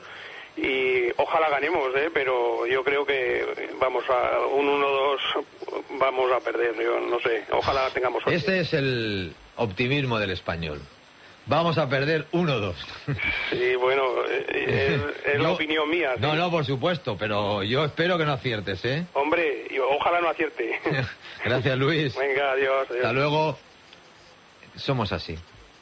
y ojalá ganemos, ¿eh? Pero yo creo que vamos a un uno dos vamos a perder, yo no sé, ojalá tengamos suerte. Este es el optimismo del español. Vamos a perder uno dos. Sí, bueno, eh, es, es la opinión mía. ¿sí? No, no, por supuesto, pero yo espero que no aciertes, ¿eh? Hombre, yo, ojalá no acierte. Gracias, Luis. Venga, adiós, adiós. Hasta luego. Somos así.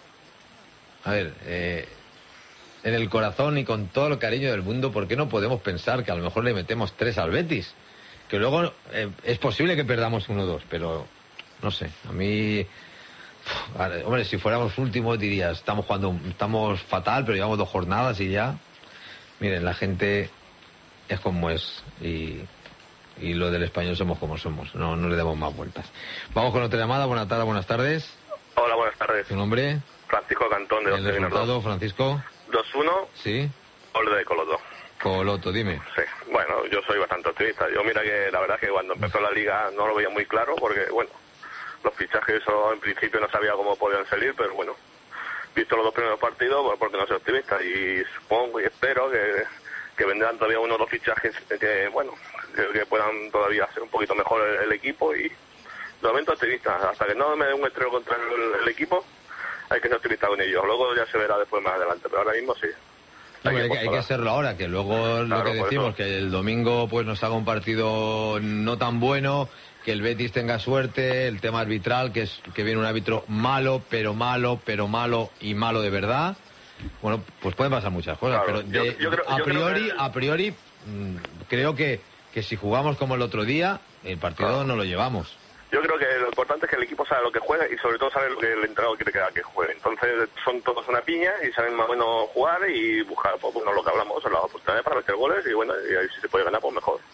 A ver, eh, en el corazón y con todo el cariño del mundo, ¿por qué no podemos pensar que a lo mejor le metemos tres al Betis? Que luego eh, es posible que perdamos uno dos, pero no sé, a mí... Uf, vale, hombre, si fuéramos últimos dirías, estamos jugando, estamos fatal, pero llevamos dos jornadas y ya... Miren, la gente es como es y, y lo del español somos como somos, no, no le damos más vueltas. Vamos con otra llamada. Buenas tardes, buenas tardes. Hola, buenas tardes. ¿Tu nombre? Francisco Cantón, de ¿El resultado, Francisco? dos uno, Sí. gol de Coloto. Coloto, dime. Sí, bueno, yo soy bastante optimista. Yo mira que la verdad es que cuando empezó la liga no lo veía muy claro porque, bueno, los fichajes eso en principio no sabía cómo podían salir, pero bueno, visto los dos primeros partidos, pues porque no soy optimista y supongo y espero que, que vendrán todavía uno o dos fichajes que, bueno, que, que puedan todavía hacer un poquito mejor el, el equipo y de momento optimista. Hasta que no me dé un estreno contra el, el equipo, hay que ser optimista con ellos. Luego ya se verá después más adelante, pero ahora mismo sí. No, hay, que, hay que hacerlo ahora, que luego Claro, lo que por decimos, eso. que el domingo pues nos haga un partido no tan bueno, que el Betis tenga suerte, el tema arbitral, que es que viene un árbitro malo, pero malo, pero malo y malo de verdad. Bueno, pues pueden pasar muchas cosas, Claro, pero de- yo- yo creo- a yo creo priori, que- a priori mm, creo que, que si jugamos como el otro día, el partido no lo llevamos. Yo creo que lo importante es que el equipo sabe lo que juega y sobre todo sabe lo que el entrenador quiere que, que juegue. Entonces son todos una piña y saben más o menos jugar y buscar pues, bueno, lo que hablamos, las oportunidades para meter goles y bueno, y ahí si se puede ganar, pues mejor.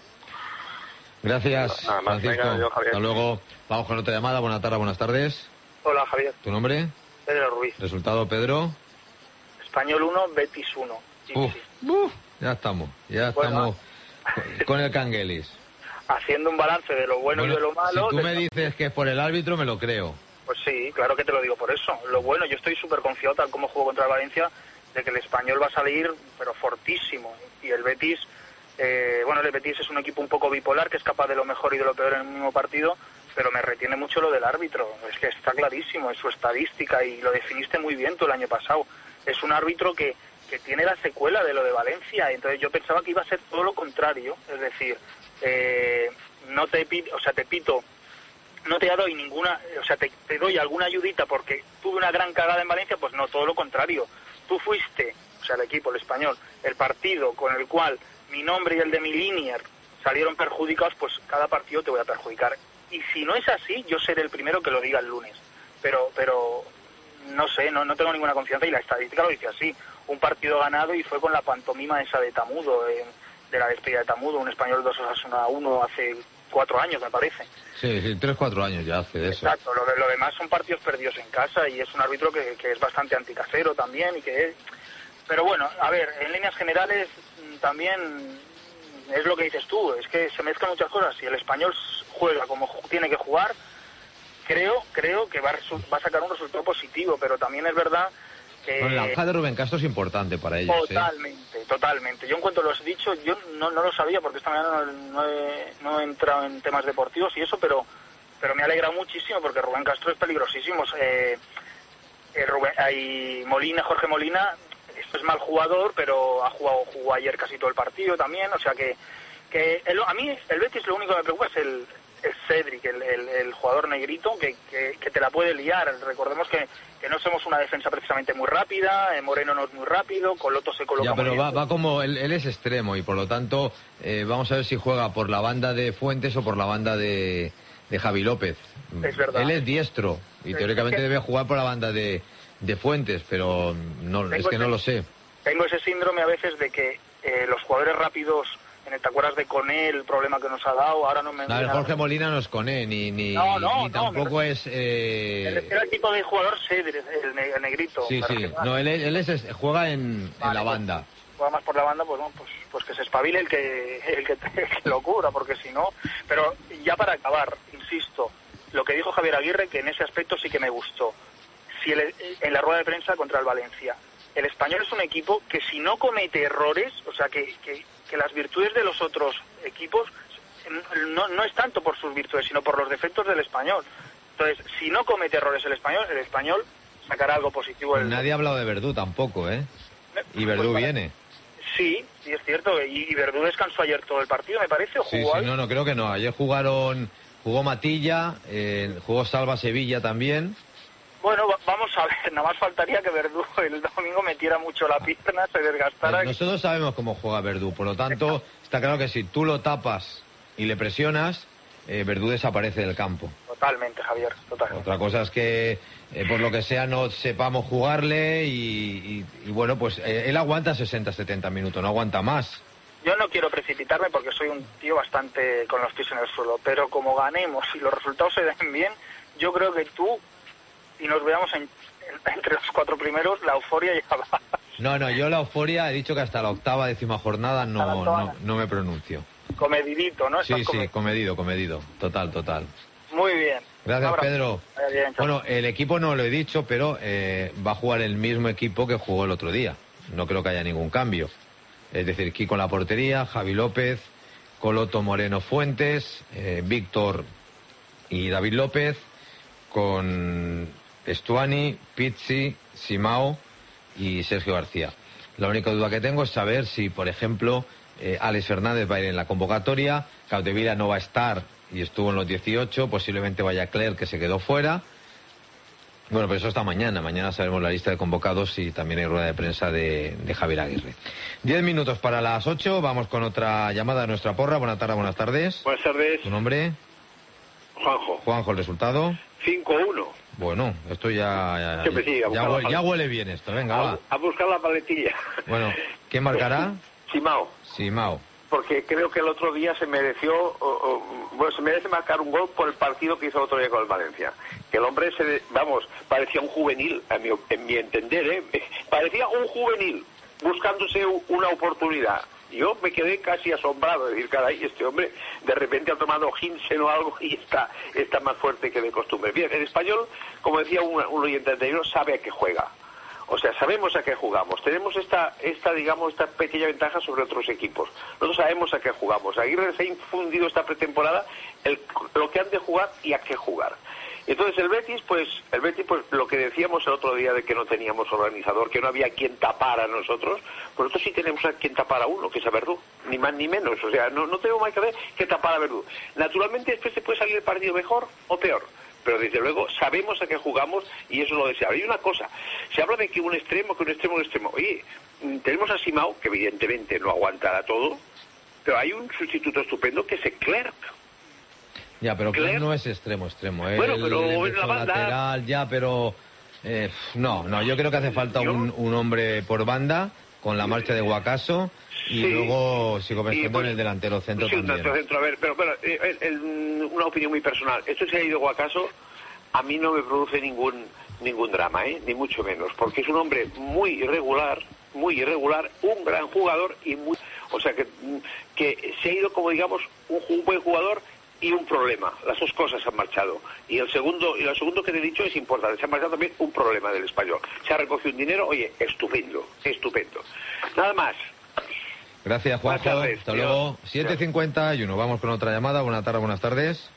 Gracias, Nada más, Francisco. venga, adiós, Javier. Hasta luego. Vamos con otra llamada. Buenas tardes, buenas tardes. Hola, Javier. ¿Tu nombre? Pedro Ruiz. Resultado, Pedro. Español uno, Betis uno. Uf, uf, ya estamos, ya Bueno. estamos con- con el Canguelis. Haciendo un balance de lo bueno, y de lo malo. Si tú de- me dices que es por el árbitro, me lo creo. Pues sí, claro que te lo digo por eso. Lo bueno, yo estoy súper confiado, tal como jugó contra el Valencia, de que el Español va a salir, pero fortísimo. Y el Betis, eh, bueno, el Betis es un equipo un poco bipolar, que es capaz de lo mejor y de lo peor en el mismo partido, pero me retiene mucho lo del árbitro. Es que está clarísimo, es su estadística, y lo definiste muy bien tú el año pasado. Es un árbitro que, que tiene la secuela de lo de Valencia, entonces yo pensaba que iba a ser todo lo contrario, es decir, eh, no te pito, o sea, te pito no te doy ninguna, o sea, te, te doy alguna ayudita porque tuve una gran cagada en Valencia, pues no, todo lo contrario. Tú fuiste, o sea, el equipo, el español, el partido con el cual mi nombre y el de mi Linier salieron perjudicados, pues cada partido te voy a perjudicar. Y si no es así, yo seré el primero que lo diga el lunes. Pero, pero no sé, no, no tengo ninguna confianza y la estadística lo dice así. Un partido ganado y fue con la pantomima esa de Tamudo, eh, de la despedida de Tamudo, un español dos Osasuna uno hace cuatro años, me parece. Sí, sí, tres, cuatro años ya hace de eso. Exacto, lo, de, lo demás son partidos perdidos en casa y es un árbitro que, que es bastante anticasero también y que es... Pero bueno, a ver, en líneas generales también es lo que dices tú, es que se mezclan muchas cosas. Si el español juega como tiene que jugar, creo creo que va a, va a sacar un resultado positivo, pero también es verdad que... Bueno, la baja de Rubén Castro es importante para ellos. Totalmente, ¿eh? totalmente. Yo en cuanto lo has dicho, yo no, no lo sabía porque esta mañana no, no, he, no he entrado en temas deportivos y eso, pero pero me alegra muchísimo porque Rubén Castro es peligrosísimo. Eh, eh, Rubén, hay Molina, Jorge Molina, esto es mal jugador, pero ha jugado jugó ayer casi todo el partido también, o sea que, que el, a mí el Betis lo único que me preocupa es el, el Cedric, el, el, el jugador negrito que, que, que te la puede liar. Recordemos que, que no somos una defensa precisamente muy rápida, eh, Moreno no es muy rápido, Coloto se coloca ya, pero muy va, bien. va como él, él es extremo y por lo tanto eh, vamos a ver si juega por la banda de Fuentes o por la banda de, de Javi López. Es verdad. Él es diestro y Es teóricamente que... debe jugar por la banda de, de Fuentes, pero no, es que ese, no lo sé. Tengo ese síndrome a veces de que eh, los jugadores rápidos, ¿te acuerdas de Coné, el problema que nos ha dado? Ahora no me... No, el Jorge Molina no es Coné, ni, ni, no, no, ni no, tampoco me es... Eh... Me refiero al tipo de jugador Cedric, el, ne el negrito. Sí, sí, no, él, él es, juega en, vale, en la banda. Pues, juega más por la banda, pues, no, pues, pues que se espabile el que, el que, el que lo cubra, porque si no... Pero ya para acabar, insisto, lo que dijo Javier Aguirre, que en ese aspecto sí que me gustó. Si el, en la rueda de prensa contra el Valencia, el Español es un equipo que si no comete errores, o sea, que, que, que las virtudes de los otros equipos no, no es tanto por sus virtudes, sino por los defectos del Español. Entonces, si no comete errores el Español, el Español sacará algo positivo. El... Nadie ha hablado de Verdú tampoco, ¿eh? Y Verdú pues, viene. Sí, sí, es cierto. Y, y Verdú descansó ayer todo el partido, me parece, ¿o jugó? Sí, sí, no, no, creo que no. Ayer jugaron, jugó Matilla, eh, jugó Salva Sevilla también. Bueno, vamos a ver, nada más faltaría que Verdú el domingo metiera mucho la pierna, se desgastara. Nosotros sabemos cómo juega Verdú, por lo tanto, está claro que si tú lo tapas y le presionas, eh, Verdú desaparece del campo. Totalmente, Javier, totalmente. Otra cosa es que, eh, por lo que sea, no sepamos jugarle y, y, y bueno, pues eh, él aguanta sesenta, setenta minutos, no aguanta más. Yo no quiero precipitarme porque soy un tío bastante con los pies en el suelo, pero como ganemos y los resultados se den bien, yo creo que tú... y nos veamos en, en, entre los cuatro primeros, la euforia ya va. No, no, yo la euforia he dicho que hasta la octava, décima jornada no, no, no me pronuncio. Comedidito, ¿no? Sí, sí, comedido. comedido, comedido, total, total. Muy bien. Gracias, Pedro. Bien, bueno, el equipo no lo he dicho, pero eh, va a jugar el mismo equipo que jugó el otro día. No creo que haya ningún cambio. Es decir, Kiko en la portería, Javi López, Coloto, Moreno, Fuentes, eh, Víctor y David López, con Estuani, Pizzi, Simao y Sergio García. La única duda que tengo es saber si, por ejemplo, eh, Alex Fernández va a ir en la convocatoria, Capdevila no va a estar y estuvo en los dieciocho, posiblemente vaya Clerc, que se quedó fuera. Bueno, pero eso está mañana. Mañana sabemos la lista de convocados y también hay rueda de prensa de, de Javier Aguirre. Diez minutos para las ocho. Vamos con otra llamada de nuestra porra. Buenas tardes, buenas tardes. Buenas tardes. ¿Tu nombre? Juanjo. Juanjo, ¿el resultado? cinco uno. Bueno, esto ya ya, sí, ya, huele, ya huele bien esto. Venga, a, va. A buscar la paletilla. Bueno, ¿quién marcará? Simao. Simao. Porque creo que el otro día se mereció, o, o, bueno, se merece marcar un gol por el partido que hizo el otro día con el Valencia. Que el hombre, se, vamos, parecía un juvenil, a mi, en mi entender, ¿eh? Parecía un juvenil buscándose una oportunidad. Yo me quedé casi asombrado de decir, caray, este hombre de repente ha tomado Hinsen o algo y está, está más fuerte que de costumbre. Bien, el Español, como decía un, un oyente anterior, sabe a qué juega. O sea, sabemos a qué jugamos. Tenemos esta, esta, digamos, esta pequeña ventaja sobre otros equipos. Nosotros sabemos a qué jugamos. Aguirre se ha infundido esta pretemporada el, lo que han de jugar y a qué jugar. Entonces el Betis, pues, el Betis, pues lo que decíamos el otro día de que no teníamos organizador, que no había quien tapara a nosotros, pues nosotros sí tenemos a quien tapar a uno, que es a Verdú, ni más ni menos, o sea, no, no tengo más que ver que tapar a Verdú. Naturalmente después se puede salir el partido mejor o peor, pero desde luego sabemos a qué jugamos y eso es lo deseable. Y una cosa, se habla de que un extremo, que un extremo, un extremo. Oye, tenemos a Simao, que evidentemente no aguantará todo, pero hay un sustituto estupendo que es Clerc. Ya, pero Clerc no es extremo, extremo. Bueno, Él pero en la empezó banda... lateral ya, pero... Eh, no, no, yo creo que hace falta un, un hombre por banda, con la marcha de Guacaso, y Sí. luego sigo pensando pues, en el delantero centro Sí, un también. delantero centro, a ver, pero bueno, eh, el- una opinión muy personal. Esto se ha ido Guacaso, a mí no me produce ningún ningún drama, ¿eh? Ni mucho menos, porque es un hombre muy irregular, muy irregular, un gran jugador y muy... O sea, que, que se ha ido como, digamos, un, un buen jugador y un problema. Las dos cosas han marchado. Y el segundo y lo segundo que te he dicho es importante. Se ha marchado también un problema del Español. Se ha recogido un dinero, oye, estupendo, estupendo. Nada más. Gracias, Juanjo. Buenas tardes. Hasta Dios. luego. siete cincuenta y uno. Vamos con otra llamada. Buenas tardes, buenas tardes.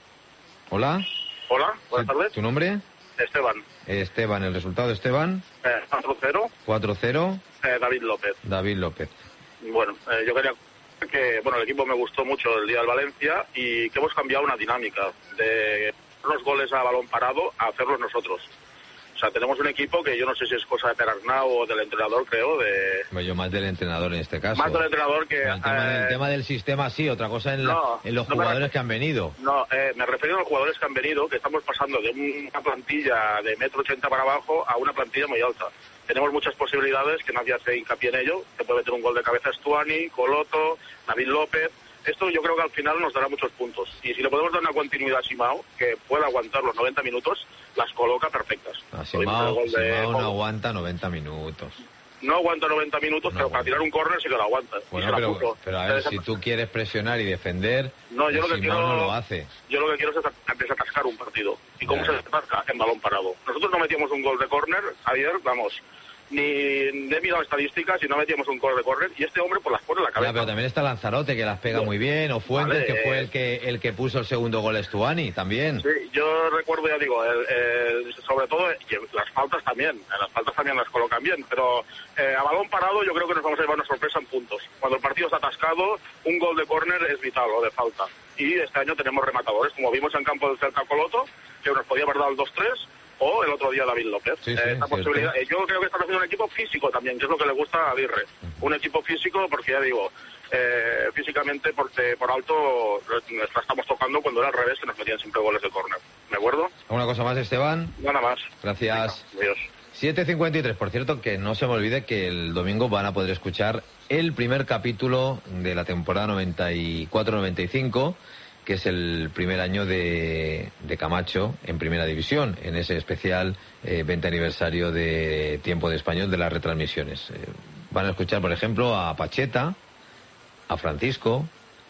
Hola. Hola, buenas tardes. ¿Tu nombre? Esteban. Esteban. ¿El resultado, Esteban? Eh, cuatro cero, cuatro cero. eh, David López. David López. Bueno, eh, yo quería que, bueno, el equipo me gustó mucho el día del Valencia y que hemos cambiado una dinámica de los goles a balón parado a hacerlos nosotros. O sea, tenemos un equipo que yo no sé si es cosa de Peragnao o del entrenador, creo, de... Bueno, yo más del entrenador en este caso. Más del entrenador que... El tema, eh, el tema del sistema sí, otra cosa en, la- no, en los no me jugadores refiero- que han venido. No, eh, me refiero a los jugadores que han venido, que estamos pasando de una plantilla de metro ochenta para abajo a una plantilla muy alta. Tenemos muchas posibilidades, que nadie hace hincapié en ello, que puede meter un gol de cabeza Stuani, Coloto, David López. Esto yo creo que al final nos dará muchos puntos. Y si le podemos dar una continuidad a Simao, que pueda aguantar los noventa minutos, las coloca perfectas. A Hoy hizo el Simao, gol de- Simao no aguanta noventa minutos. No aguanta noventa minutos, pero para tirar un córner sí que lo aguanta. Y Bueno, se la pero, puso. pero a ver, si tú quieres presionar y defender, No, yo lo que Simao quiero- no lo hace. Yo lo que quiero es ata- desatascar un partido. ¿Y cómo Ya. se desatasca? En balón parado. Nosotros no metíamos un gol de córner ayer, vamos, ni he mirado estadísticas y no metíamos un gol de córner y este hombre pues las pone en la Ya, cabeza. pero también está Lanzarote, que las pega muy bien, o Fuentes, Vale, que fue eh. el que el que puso el segundo gol Stuani, también. Sí, yo recuerdo, ya digo, el- el- sobre todo, y las faltas también, eh, las faltas también las colocan bien, pero eh, a balón parado yo creo que nos vamos a llevar una sorpresa en puntos. Cuando el partido está atascado, un gol de córner es vital o de falta. Y este año tenemos rematadores, como vimos en campo del Celta Coloto, que nos podía haber dado el dos tres, o el otro día David López. Sí, sí, Eh, esta cierto. posibilidad, eh, yo creo que están haciendo un equipo físico también, que es lo que le gusta a Aguirre. Un equipo físico, porque ya digo, eh, físicamente porque por alto nos la estamos tocando cuando era al revés, que nos metían siempre goles de córner. ¿De acuerdo? ¿Alguna cosa más, Esteban? Nada más. Gracias. Adiós. siete cincuenta y tres. Por cierto, que no se me olvide que el domingo van a poder escuchar el primer capítulo de la temporada noventa y cuatro noventa y cinco, que es el primer año de, de Camacho en Primera División, en ese especial eh, veinte aniversario de Tiempo de Español de las retransmisiones. Eh, van a escuchar, por ejemplo, a Pacheta, a Francisco.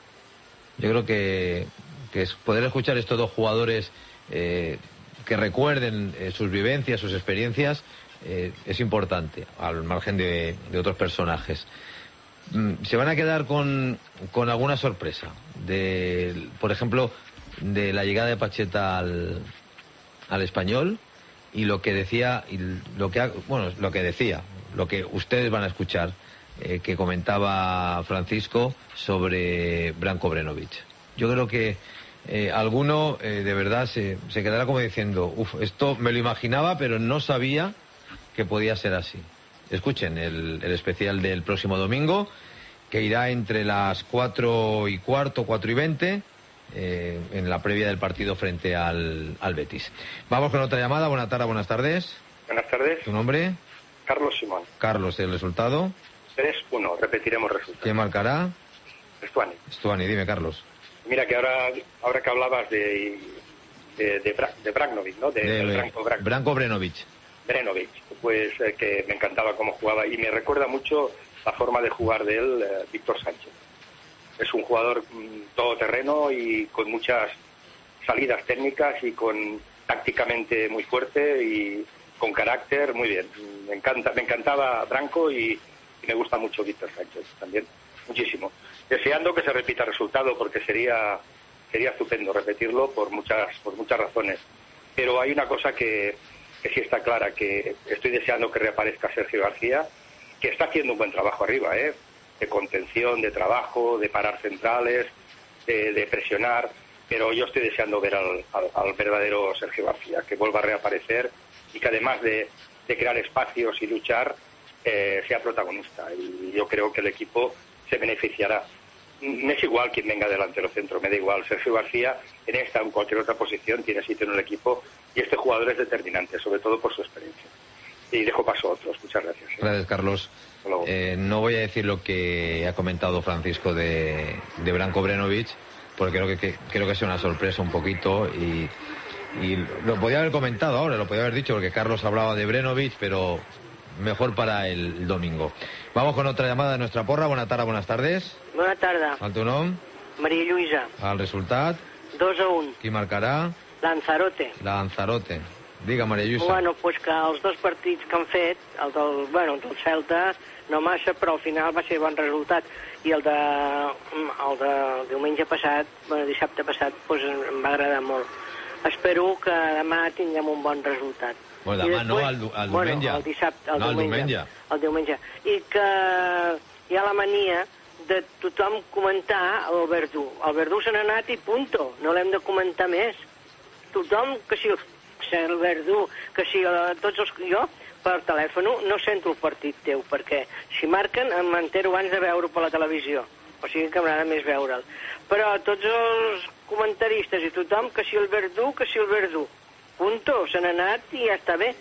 Yo creo que, que es poder escuchar estos dos jugadores eh, que recuerden eh, sus vivencias, sus experiencias, eh, es importante, al margen de, de otros personajes. Mm, se van a quedar con, con alguna sorpresa, de, por ejemplo, de la llegada de Pacheta al, al Español y lo que decía, y lo que ha- bueno, lo que decía, lo que ustedes van a escuchar, eh, que comentaba Francisco sobre Branko Brenovic. Yo creo que eh, alguno eh, de verdad se, se quedará como diciendo, uff, esto me lo imaginaba, pero no sabía que podía ser así. Escuchen el, el especial del próximo domingo, que irá entre las cuatro y cuarto, cuatro y veinte, eh, en la previa del partido frente al, al Betis. Vamos con otra llamada. Buenas tardes, buenas tardes. Buenas tardes. ¿Tu nombre? Carlos Simón. Carlos, ¿el resultado? tres uno. Repetiremos resultados. ¿Quién marcará? Estuani. Stuani, dime, Carlos. Mira que ahora, ahora que hablabas de de, de, Bra- de Bragnovic, ¿no? De, del De- Branko Bra- Branko Brenovic. Brenovic. Pues eh, que me encantaba cómo jugaba y me recuerda mucho la forma de jugar de él, eh, Víctor Sánchez. Es un jugador mm, todoterreno y con muchas salidas técnicas y con tácticamente muy fuerte y con carácter muy bien. Me encanta, me encantaba Branko y, y me gusta mucho Víctor Sánchez también, muchísimo. Deseando que se repita el resultado porque sería sería estupendo repetirlo por muchas por muchas razones. pero hay una cosa que, que sí está clara, que estoy deseando que reaparezca Sergio García, que está haciendo un buen trabajo arriba, ¿eh? De contención, de trabajo, de parar centrales, de, de presionar, pero yo estoy deseando ver al, al, al verdadero Sergio García, que vuelva a reaparecer y que además de, de crear espacios y luchar, eh, sea protagonista. Y yo creo que el equipo se beneficiará. Me es igual quien venga delantero centro, me da igual. Sergio García, en esta o en cualquier otra posición, tiene sitio en el equipo y este jugador es determinante, sobre todo por su experiencia. Y dejo paso a otros. Muchas gracias. ¿eh? Gracias, Carlos. Eh, no voy a decir lo que ha comentado Francisco de, de Branko Brenovic, porque creo que, que creo que es una sorpresa un poquito y, y lo podía haber comentado ahora, lo podía haber dicho, porque Carlos hablaba de Brenovic, pero mejor para el, el domingo. Vamos con otra llamada de nuestra porra. Buenas tardes, buenas tardes. Bona tarda. El teu nom? Maria Lluïsa. El resultat? dos a un. Qui marcarà? Lanzarote. Lanzarote. Diga, Maria Lluïsa. Bueno, pues que els dos partits que han fet, el del, bueno, el del Celta, no massa, però al final va ser bon resultat. I el de, el de diumenge passat, bueno, dissabte passat, pues em va agradar molt. Espero que demà tinguem un bon resultat. Bueno, demà no, el, el diumenge. Bueno, el dissabte, el no, diumenge. el diumenge. El diumenge. I que hi ha la mania de tothom comentar el Verdú. El Verdú se n'ha anat i punto. No l'hem de comentar més. Tothom, que si el Verdú, que si tots els... Jo, per telèfon, no sento el partit teu, perquè si marquen em entero abans de veure per la televisió. O sigui que m'agrada més veure'l. Però tots els comentaristes i tothom, que si el Verdú, que si el Verdú. Punto, se n'ha anat i ja està bé.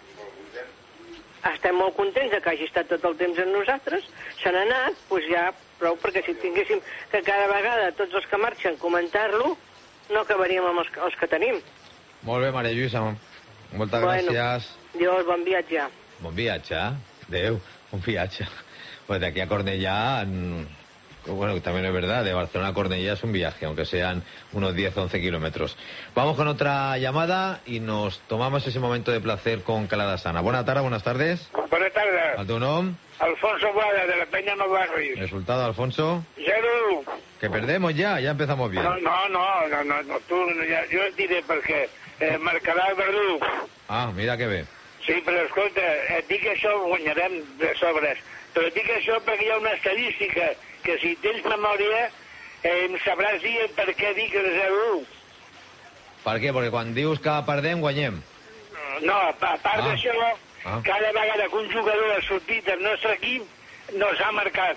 Estem molt contents de que hagi estat tot el temps amb nosaltres. Se n'ha anat, doncs ja prou, perquè si tinguéssim que cada vegada tots els que marxen comentar-lo, no acabaríem amb els, els que tenim. Molt bé, Maria Lluïsa. Moltes bueno, gràcies. Dios, bon viatge. Bon viatge. Adéu, bon viatge. Pues de aquí a Cornellá, bueno, también es verdad, de Barcelona a Cornellá es un viaje, aunque sean unos diez, once kilómetros. Vamos con otra llamada y nos tomamos ese momento de placer con Calada Sana. Buenas tardes, buenas tardes. Buenas tardes. ¿A tu nombre? Alfonso Boada, de la Peña No Barris. ¿Resultado, Alfonso? Cero. Que perdemos ya, ya empezamos bien. No, no, no, no, no, no tú, ja, jo et diré perquè eh, marcarà el Verdú. Ah, mira que bé. Sí, però escolta, et dic això, guanyarem de sobres, però et dic això perquè hi ha una estadística que si tens memòria eh, em sabràs dir per què dic el zero a u. Per què? Perquè quan dius que perdem, guanyem. No, a part ah. d'això, ah. cada vegada que un jugador ha sortit del nostre equip no s'ha marcat.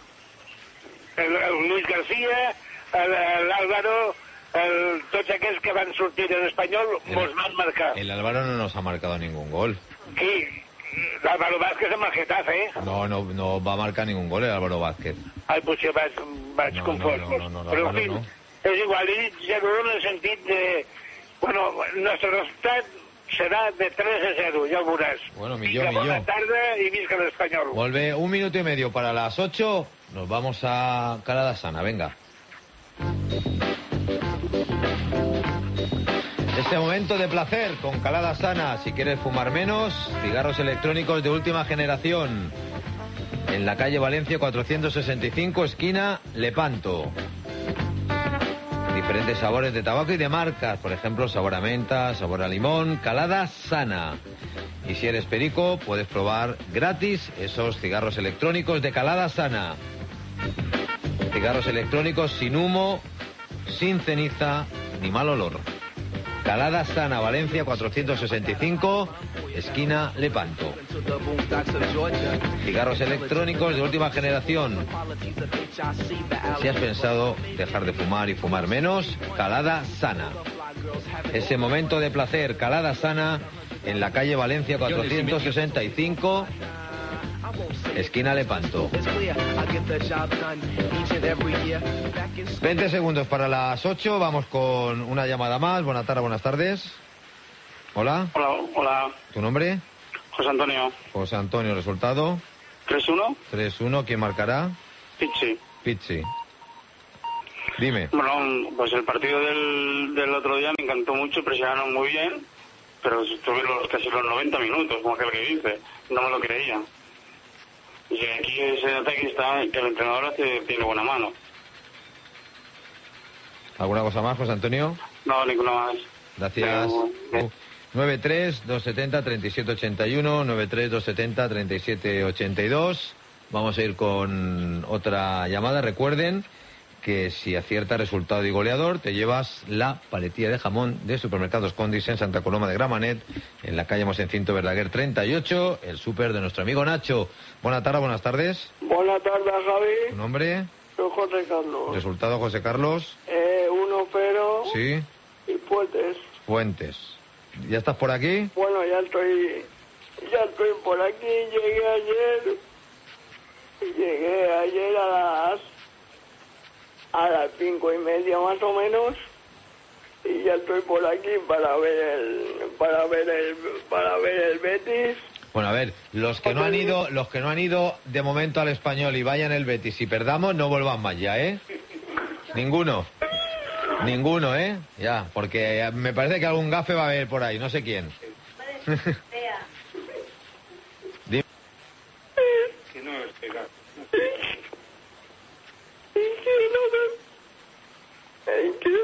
El, el Luis García, l'Álvaro, tots aquells que van sortir en espanyol mos van marcar. El Álvaro no nos ha marcado ningún gol. Qui? L'Álvaro Vázquez amb el Getafe, eh? No, no, no va a marcar ningún gol el Álvaro Vázquez. Ai, potser vaig, vaig no, confós. No, no, no, no, però, en fi, no. és igual, he dit zero a u en el sentit de... Bueno, el nostre resultat serà de tres a zero, ja ho veuràs. Bueno, millor, Vinga, bona millor. tarda i visca l'Espanyol. Molt bé, un minuto y medio para las ocho. Nos vamos a Calada Sana, venga. Este momento de placer con Calada Sana. Si quieres fumar menos, cigarros electrónicos de última generación. En la calle Valencia cuatrocientos sesenta y cinco, esquina Lepanto. Diferentes sabores de tabaco y de marcas. Por ejemplo, sabor a menta, sabor a limón. Calada Sana. Y si eres perico, puedes probar gratis esos cigarros electrónicos de Calada Sana. Cigarros electrónicos sin humo, sin ceniza ni mal olor. Calada Sana, Valencia cuatrocientos sesenta y cinco, esquina Lepanto. Cigarros electrónicos de última generación. Si has pensado dejar de fumar y fumar menos, Calada Sana. Ese momento de placer, Calada Sana, en la calle Valencia cuatrocientos sesenta y cinco, esquina Lepanto. veinte segundos para las ocho, vamos con una llamada más. Buenas tardes, buenas tardes. Hola. Hola, hola. ¿Tu nombre? José Antonio. José Antonio, ¿resultado? tres uno. tres uno, ¿quién marcará? Pizzi. Pizzi. Dime. Bueno, pues el partido del, del otro día me encantó mucho, presionaron muy bien, pero estuvieron casi los noventa minutos, como aquel que dice, no me lo creía. Y aquí ese ataque está, que el entrenador hace, tiene buena mano. ¿Alguna cosa más, José Antonio? No, ninguna más. Gracias. nueve tres dos setenta treinta y siete ochenta y uno, nueve tres dos setenta treinta y siete ochenta y dos. Vamos a ir con otra llamada. Recuerden que si acierta resultado y goleador, te llevas la paletilla de jamón de Supermercados Condis en Santa Coloma de Gramenet, en la calle Mosencinto Verdaguer treinta y ocho, el súper de nuestro amigo Nacho. Buenas tardes, buenas tardes. Buenas tardes, Javi. ¿Tu nombre? Soy José Carlos. Resultado, José Carlos. Eh, uno pero Sí. y Puentes. Fuentes. ¿Ya estás por aquí? Bueno, ya estoy, ya estoy por aquí. Llegué ayer, llegué ayer a las a las cinco y media más o menos, y ya estoy por aquí para ver el, para ver el, para ver el Betis. Bueno, a ver, los que no han ido, los que no han ido de momento al Español y vayan el Betis y perdamos, no vuelvan más ya, ¿eh? Ninguno. Ninguno, ¿eh? Ya, porque me parece que algún gafe va a haber por ahí, no sé quién. Dime. Que no es pegar. Y que no me... Y que...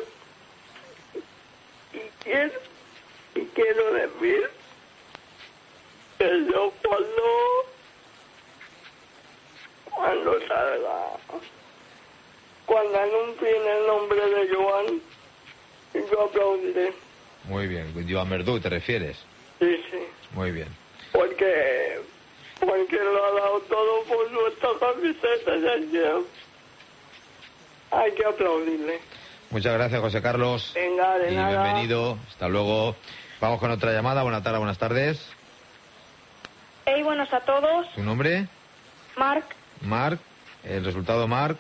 Y quiero... Y quiero decir... que yo cuando... Cuando salga... Cuando anuncien el nombre de Joan, yo aplaudiré. Muy bien, Joan Verdú, ¿te refieres? Sí, sí. Muy bien. Porque... Porque lo ha dado todo por nuestra camiseta, ya que... Hay que aplaudirle. Muchas gracias, José Carlos. Venga, de y nada. bienvenido. Hasta luego. Vamos con otra llamada. Buenas tardes, buenas tardes. Hey, buenos a todos. ¿Tu nombre? Marc, Marc. El resultado, Marc.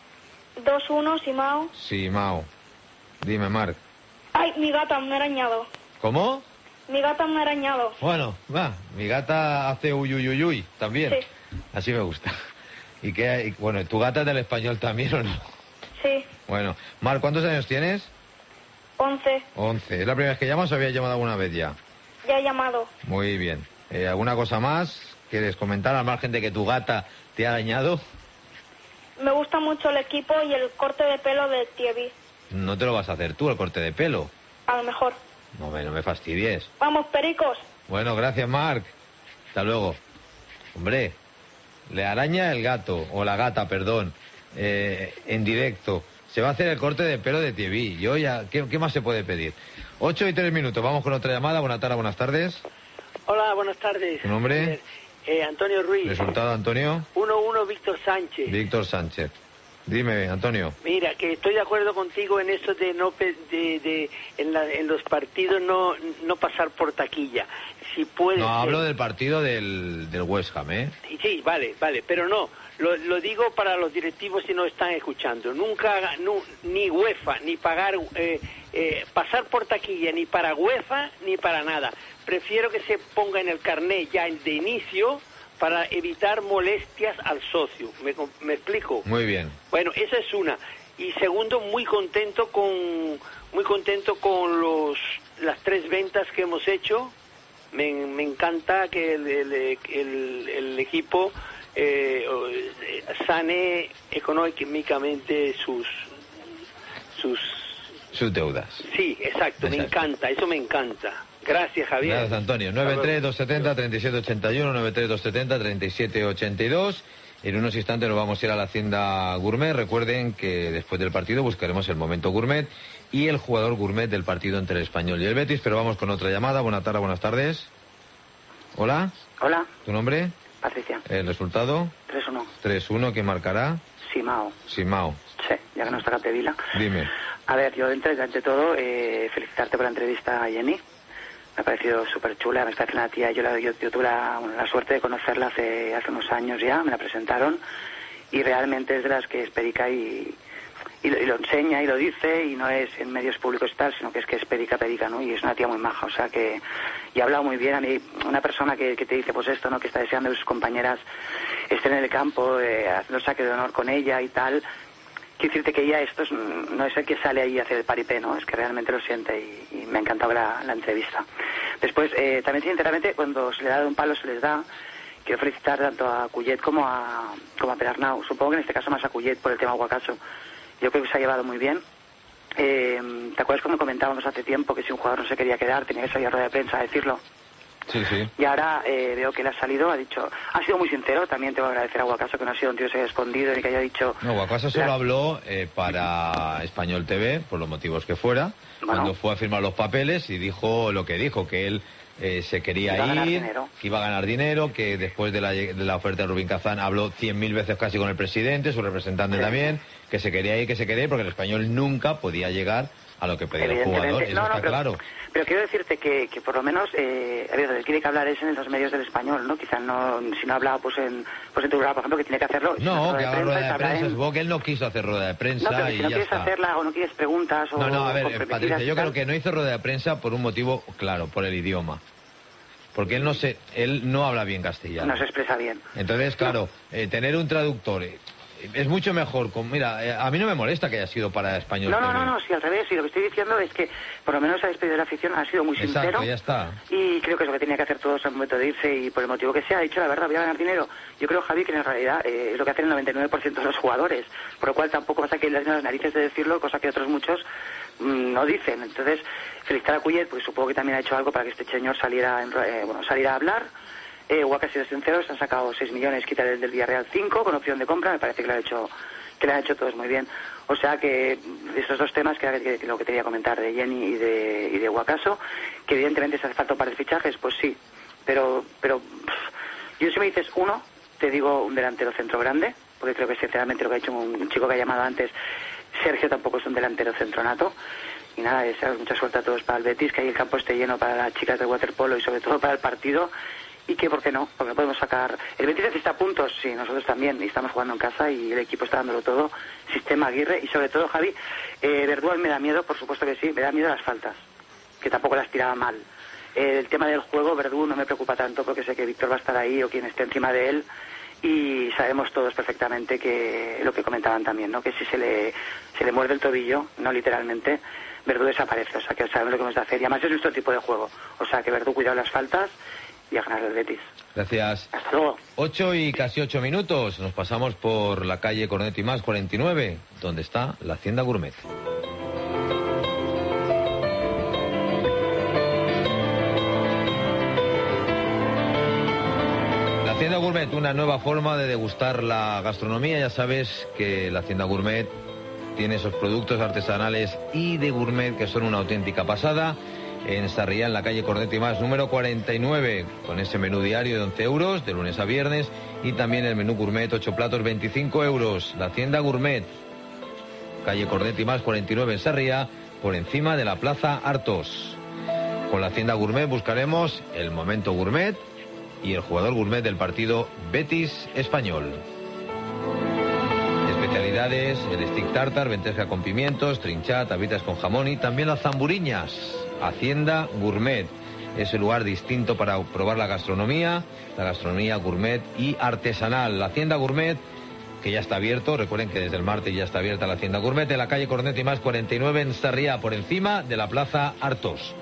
dos uno, Simao. Simao. Dime, Marc. Ay, mi gata me ha arañado. ¿Cómo? Mi gata me ha arañado. Bueno, va. Mi gata hace uy, uy, uy, uy. También. Sí. Así me gusta. ¿Y qué hay? Bueno, ¿tu gata es del español también o no? Sí, Bueno. Marc, ¿cuántos años tienes? once. Once. ¿Es la primera vez que llamas o habías llamado alguna vez ya? Ya he llamado. Muy bien. Eh, ¿Alguna cosa más quieres comentar al margen de que tu gata te ha dañado? Me gusta mucho el equipo y el corte de pelo de Thierry. No te lo vas a hacer tú, el corte de pelo. A lo mejor. No me, no me fastidies. Vamos, pericos. Bueno, gracias, Marc. Hasta luego. Hombre, le araña el gato, o la gata, perdón, eh, en directo. Se va a hacer el corte de pelo de Thierry. Yo ya, ¿qué, qué más se puede pedir? Ocho y tres minutos. Vamos con otra llamada. Buenas tardes, buenas tardes. Hola, buenas tardes. ¿Tu nombre? Eh, Antonio Ruiz. Resultado, Antonio. uno uno, Víctor Sánchez. Víctor Sánchez. Dime, Antonio. Mira, que estoy de acuerdo contigo en eso de no pe- de, de en, la- en los partidos no no pasar por taquilla. Si puede No, ser- hablo del partido del, del West Ham, ¿eh? Sí, sí, vale, vale, pero no, lo, lo digo para los directivos si no están escuchando. Nunca, haga- nu- ni UEFA, ni pagar, eh, eh, pasar por taquilla, ni para UEFA, ni para nada. Prefiero que se ponga en el carnet ya de inicio para evitar molestias al socio. ¿Me, com- me explico? Muy bien. Bueno, esa es una. Y segundo, muy contento con muy contento con los las tres ventas que hemos hecho. Me, me encanta que el, el, el- el equipo eh, sane económicamente sus sus Sus deudas. sí, exacto, me Exacto. encanta, eso me encanta. Gracias, Javier. Gracias, Antonio. nueve tres dos setenta treinta y siete ochenta y uno, nueve tres dos setenta treinta y siete ochenta y dos. En unos instantes nos vamos a ir a la Hacienda Gourmet. Recuerden que después del partido buscaremos el momento gourmet y el jugador gourmet del partido entre el Español y el Betis. Pero vamos con otra llamada. Buenas tardes, buenas tardes. Hola. Hola, ¿Tu nombre? Patricia. El resultado. tres uno. tres uno. ¿Quién marcará? Simao. Simao. Sí, ya que no está Capdevila. Dime. A ver, yo ante, ante todo, eh, felicitarte por la entrevista a Jenny. Me ha parecido súper chula, me está haciendo la tía. Yo, la, yo, yo tuve la, bueno, la suerte de conocerla hace, hace unos años ya, me la presentaron. Y realmente es de las que es perica y, y, lo, y lo enseña y lo dice, y no es en medios públicos y tal, sino que es que es perica, perica, ¿no? Y es una tía muy maja, o sea que... Y ha hablado muy bien. A mí, una persona que, que te dice, pues esto, ¿no? Que está deseando que sus compañeras estén en el campo, eh, haciendo el saque de honor con ella y tal... Quiero decirte que ella esto es, no es el que sale ahí a hacer el paripé, ¿no? Es que realmente lo siente y, y me ha encantado la, la entrevista. Después, eh, también sinceramente, cuando se le da de un palo se les da. Quiero felicitar tanto a Cuyet como a, como a Perarnau. Supongo que en este caso más a Cuyet por el tema Guacaso. Yo creo que se ha llevado muy bien. Eh, ¿Te acuerdas cuando comentábamos hace tiempo que si un jugador no se quería quedar tenía que salir a rueda de prensa a decirlo? Sí, sí. Y ahora eh, veo que él ha salido, ha dicho, ha sido muy sincero, también tengo que agradecer a Guacaso que no ha sido un tío que se haya escondido ni que haya dicho... No, Guacaso solo la... habló eh, para Español T V, por los motivos que fuera, bueno. cuando fue a firmar los papeles y dijo lo que dijo, que él eh, se quería ir, que iba a ganar dinero, que después de la, de la oferta de Rubín Kazán habló cien mil veces casi con el presidente, su representante sí. también, que se quería ir, que se quería ir, porque el Español nunca podía llegar a lo que pedía el jugador, eso no, no, está pero, claro. Pero quiero decirte que, que por lo menos, eh, a ver, el que tiene que hablar es en los medios del Español, ¿no? Quizás no, si no ha hablado pues en, pues en tu programa, por ejemplo, que tiene que hacerlo. No, si que haga rueda de prensa, es vos, que él no quiso hacer rueda de prensa no, pero y si no ya quieres está. hacerla o no quieres preguntas o... No, no, a ver, Patricia, yo creo que no hizo rueda de prensa por un motivo claro, por el idioma. Porque él no se, él no habla bien castellano. No se expresa bien. Entonces, claro, eh, tener un traductor... Eh, es mucho mejor, con, mira, eh, a mí no me molesta que haya sido para Español. No, no, no, no, sí, al revés, y lo que estoy diciendo es que por lo menos ha despedido de la afición, ha sido muy sincero. Exacto, ya está. Y creo que es lo que tenía que hacer todos al momento de irse y por el motivo que sea, ha dicho la verdad, voy a ganar dinero. Yo creo, Javi, que en realidad eh, es lo que hacen el noventa y nueve por ciento de los jugadores, por lo cual tampoco pasa que le den las narices de decirlo, cosa que otros muchos mmm, no dicen. Entonces, felicitar a Cuyet, porque supongo que también ha hecho algo para que este señor saliera, en, eh, bueno, saliera a hablar. Eh, Guaca ha sido sincero, se han sacado seis millones, quita el del Villarreal cinco, con opción de compra, me parece que lo ha hecho... que le han hecho todos muy bien. O sea que esos dos temas que era que, que lo que quería comentar de Jenny y de, y de Guacaso, que evidentemente se hace falta un par de fichajes, pues sí, pero pero pff, yo si me dices uno, te digo un delantero centro grande, porque creo que sinceramente lo que ha hecho un, un chico que ha llamado antes, Sergio tampoco es un delantero centro nato, y nada, desearos mucha suerte a todos para el Betis, que ahí el campo esté lleno para las chicas de waterpolo y sobre todo para el partido. Y que, ¿por qué no? Porque podemos sacar... El Betis necesita puntos, sí, nosotros también, y estamos jugando en casa y el equipo está dándolo todo. Sistema Aguirre y sobre todo, Javi, eh, Verdú me da miedo, por supuesto que sí, me da miedo las faltas, que tampoco las tiraba mal. Eh, el tema del juego, Verdú no me preocupa tanto porque sé que Víctor va a estar ahí o quien esté encima de él y sabemos todos perfectamente que lo que comentaban también, ¿no? Que si se le, se le muerde el tobillo, no literalmente, Verdú desaparece, o sea que sabemos lo que hemos de hacer y además es nuestro tipo de juego, o sea que Verdú cuidado las faltas y a ganar el Betis. Gracias. Hasta luego. Ocho y casi ocho minutos. Nos pasamos por la calle Cornet y Más cuarenta y nueve, donde está la Hacienda Gourmet. La Hacienda Gourmet, una nueva forma de degustar la gastronomía. Ya sabes que la Hacienda Gourmet tiene esos productos artesanales y de gourmet que son una auténtica pasada. En Sarriá, en la calle Cornet y Más, número cuarenta y nueve, con ese menú diario de once euros, de lunes a viernes, y también el menú gourmet, ocho platos, veinticinco euros. La Hacienda Gourmet, calle Cornet y Más, cuarenta y nueve, en Sarriá, por encima de la Plaza Artos. Con la Hacienda Gourmet buscaremos el momento gourmet y el jugador gourmet del partido Betis Español. Especialidades, el stick tartar, venteja con pimientos, trinchat, tablitas con jamón y también las zamburiñas. Hacienda Gourmet, es el lugar distinto para probar la gastronomía, la gastronomía gourmet y artesanal. La Hacienda Gourmet, que ya está abierto, recuerden que desde el martes ya está abierta la Hacienda Gourmet, en la calle Cornet y Más cuarenta y nueve en Sarriá, por encima de la Plaza Artos.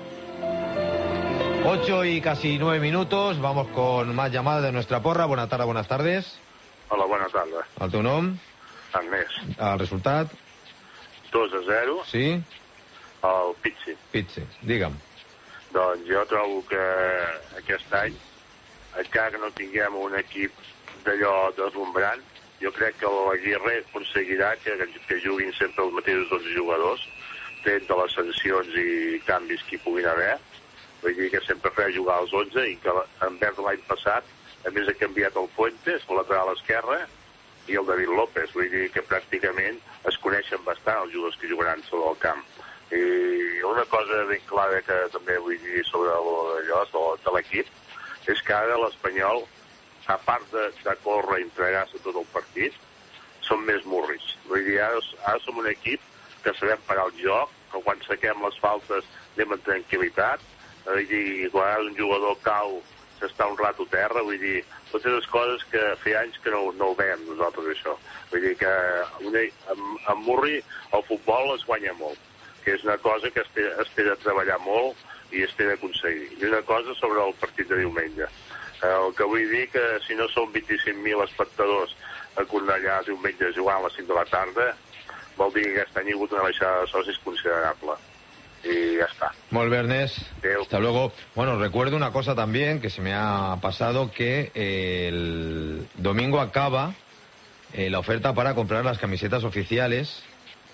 Ocho y casi nueve minutos, vamos con más llamadas de nuestra porra. Buenas tardes, buenas tardes. Hola, buenas tardes. Al teu nom? Agnès. El resultat? dos a zero. Sí? El Pizzi. Pizzi, digue'm. Doncs jo trobo que aquest any, encara que no tinguem un equip d'allò deslumbrant, jo crec que l'Aguirre aconseguirà que, que juguin sempre els mateixos dotze jugadors, tret de les sancions i canvis que hi puguin haver. Vull dir que sempre farà jugar els onze i que envers l'any passat, a més ha canviat el Fuentes, el lateral esquerre, i el David López. Vull dir que pràcticament es coneixen bastant els jugadors que jugaran sobre el camp. I una cosa ben clara que també vull dir sobre allò de l'equip és que ara l'Espanyol, a part de, de córrer i entregar-se tot el partit, són més murris. Vull dir, ara, ara som un equip que sabem parar el joc, que quan saquem les faltes anem amb tranquil·litat, vull dir, quan un jugador cau s'està un rato a terra, vull dir, totes les coses que feia anys que no, no ho veiem nosaltres, això. Vull dir que una, amb, amb Murri el futbol es guanya molt, que és una cosa que es té, es té de treballar molt i es té d'aconseguir. I una cosa sobre el partit de diumenge. El que vull dir que si no són vint-i-cinc mil espectadors a Cornellà diumenge jugant a les cinc de la tarda, vol dir que aquest any hi ha hagut una baixada de socis considerable. Y ya está. Molt bé, Ernest. Hasta luego. Bueno, recuerdo una cosa también que se me ha pasado, que eh, el domingo acaba eh, la oferta para comprar las camisetas oficiales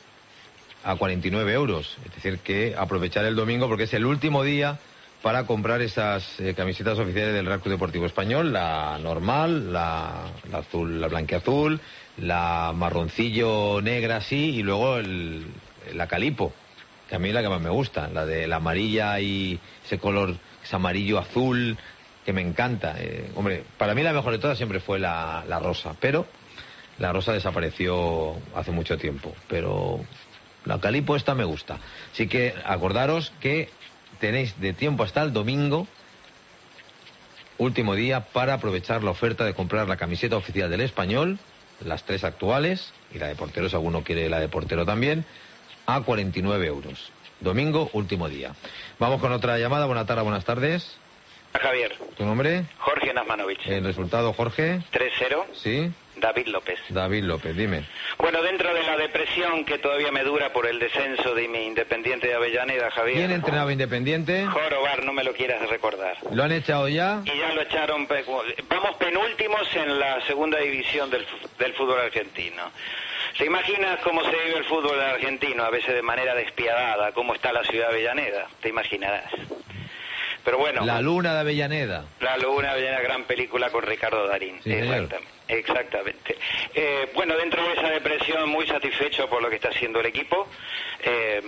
a cuarenta y nueve euros. Es decir, que aprovechar el domingo porque es el último día para comprar esas eh, camisetas oficiales del Real Club Deportivo Español, la normal, la, la azul, la blanquiazul, la marroncillo negra así, y luego el, la calipo, que a mí es la que más me gusta, la de la amarilla y ese color, ese amarillo azul, que me encanta. Eh, hombre, para mí la mejor de todas siempre fue la, la rosa, pero la rosa desapareció hace mucho tiempo, pero la calipo esta me gusta. Así que acordaros que tenéis de tiempo hasta el domingo, último día, para aprovechar la oferta de comprar la camiseta oficial del Español, las tres actuales, y la de portero, si alguno quiere la de portero también, a cuarenta y nueve euros. Domingo, último día. Vamos con otra llamada. Buenas tardes, buenas tardes. Javier. ¿Tu nombre? Jorge Nazmanovich. El resultado, Jorge. tres cero. Sí. David López. David López, dime. Bueno, dentro de la depresión que todavía me dura por el descenso de mi Independiente de Avellaneda, Javier. ¿Quién entrenaba Independiente? Jorobar, no me lo quieras recordar. ¿Lo han echado ya? Y ya lo echaron. Vamos penúltimos en la segunda división del, del fútbol argentino. ¿Te imaginas cómo se vive el fútbol argentino, a veces de manera despiadada, cómo está la ciudad de Avellaneda? Te imaginarás. Pero bueno. La Luna de Avellaneda. La Luna de Avellaneda, gran película con Ricardo Darín. Sí, exactamente. Exactamente. Eh, bueno, dentro de esa depresión, muy satisfecho por lo que está haciendo el equipo. Eh,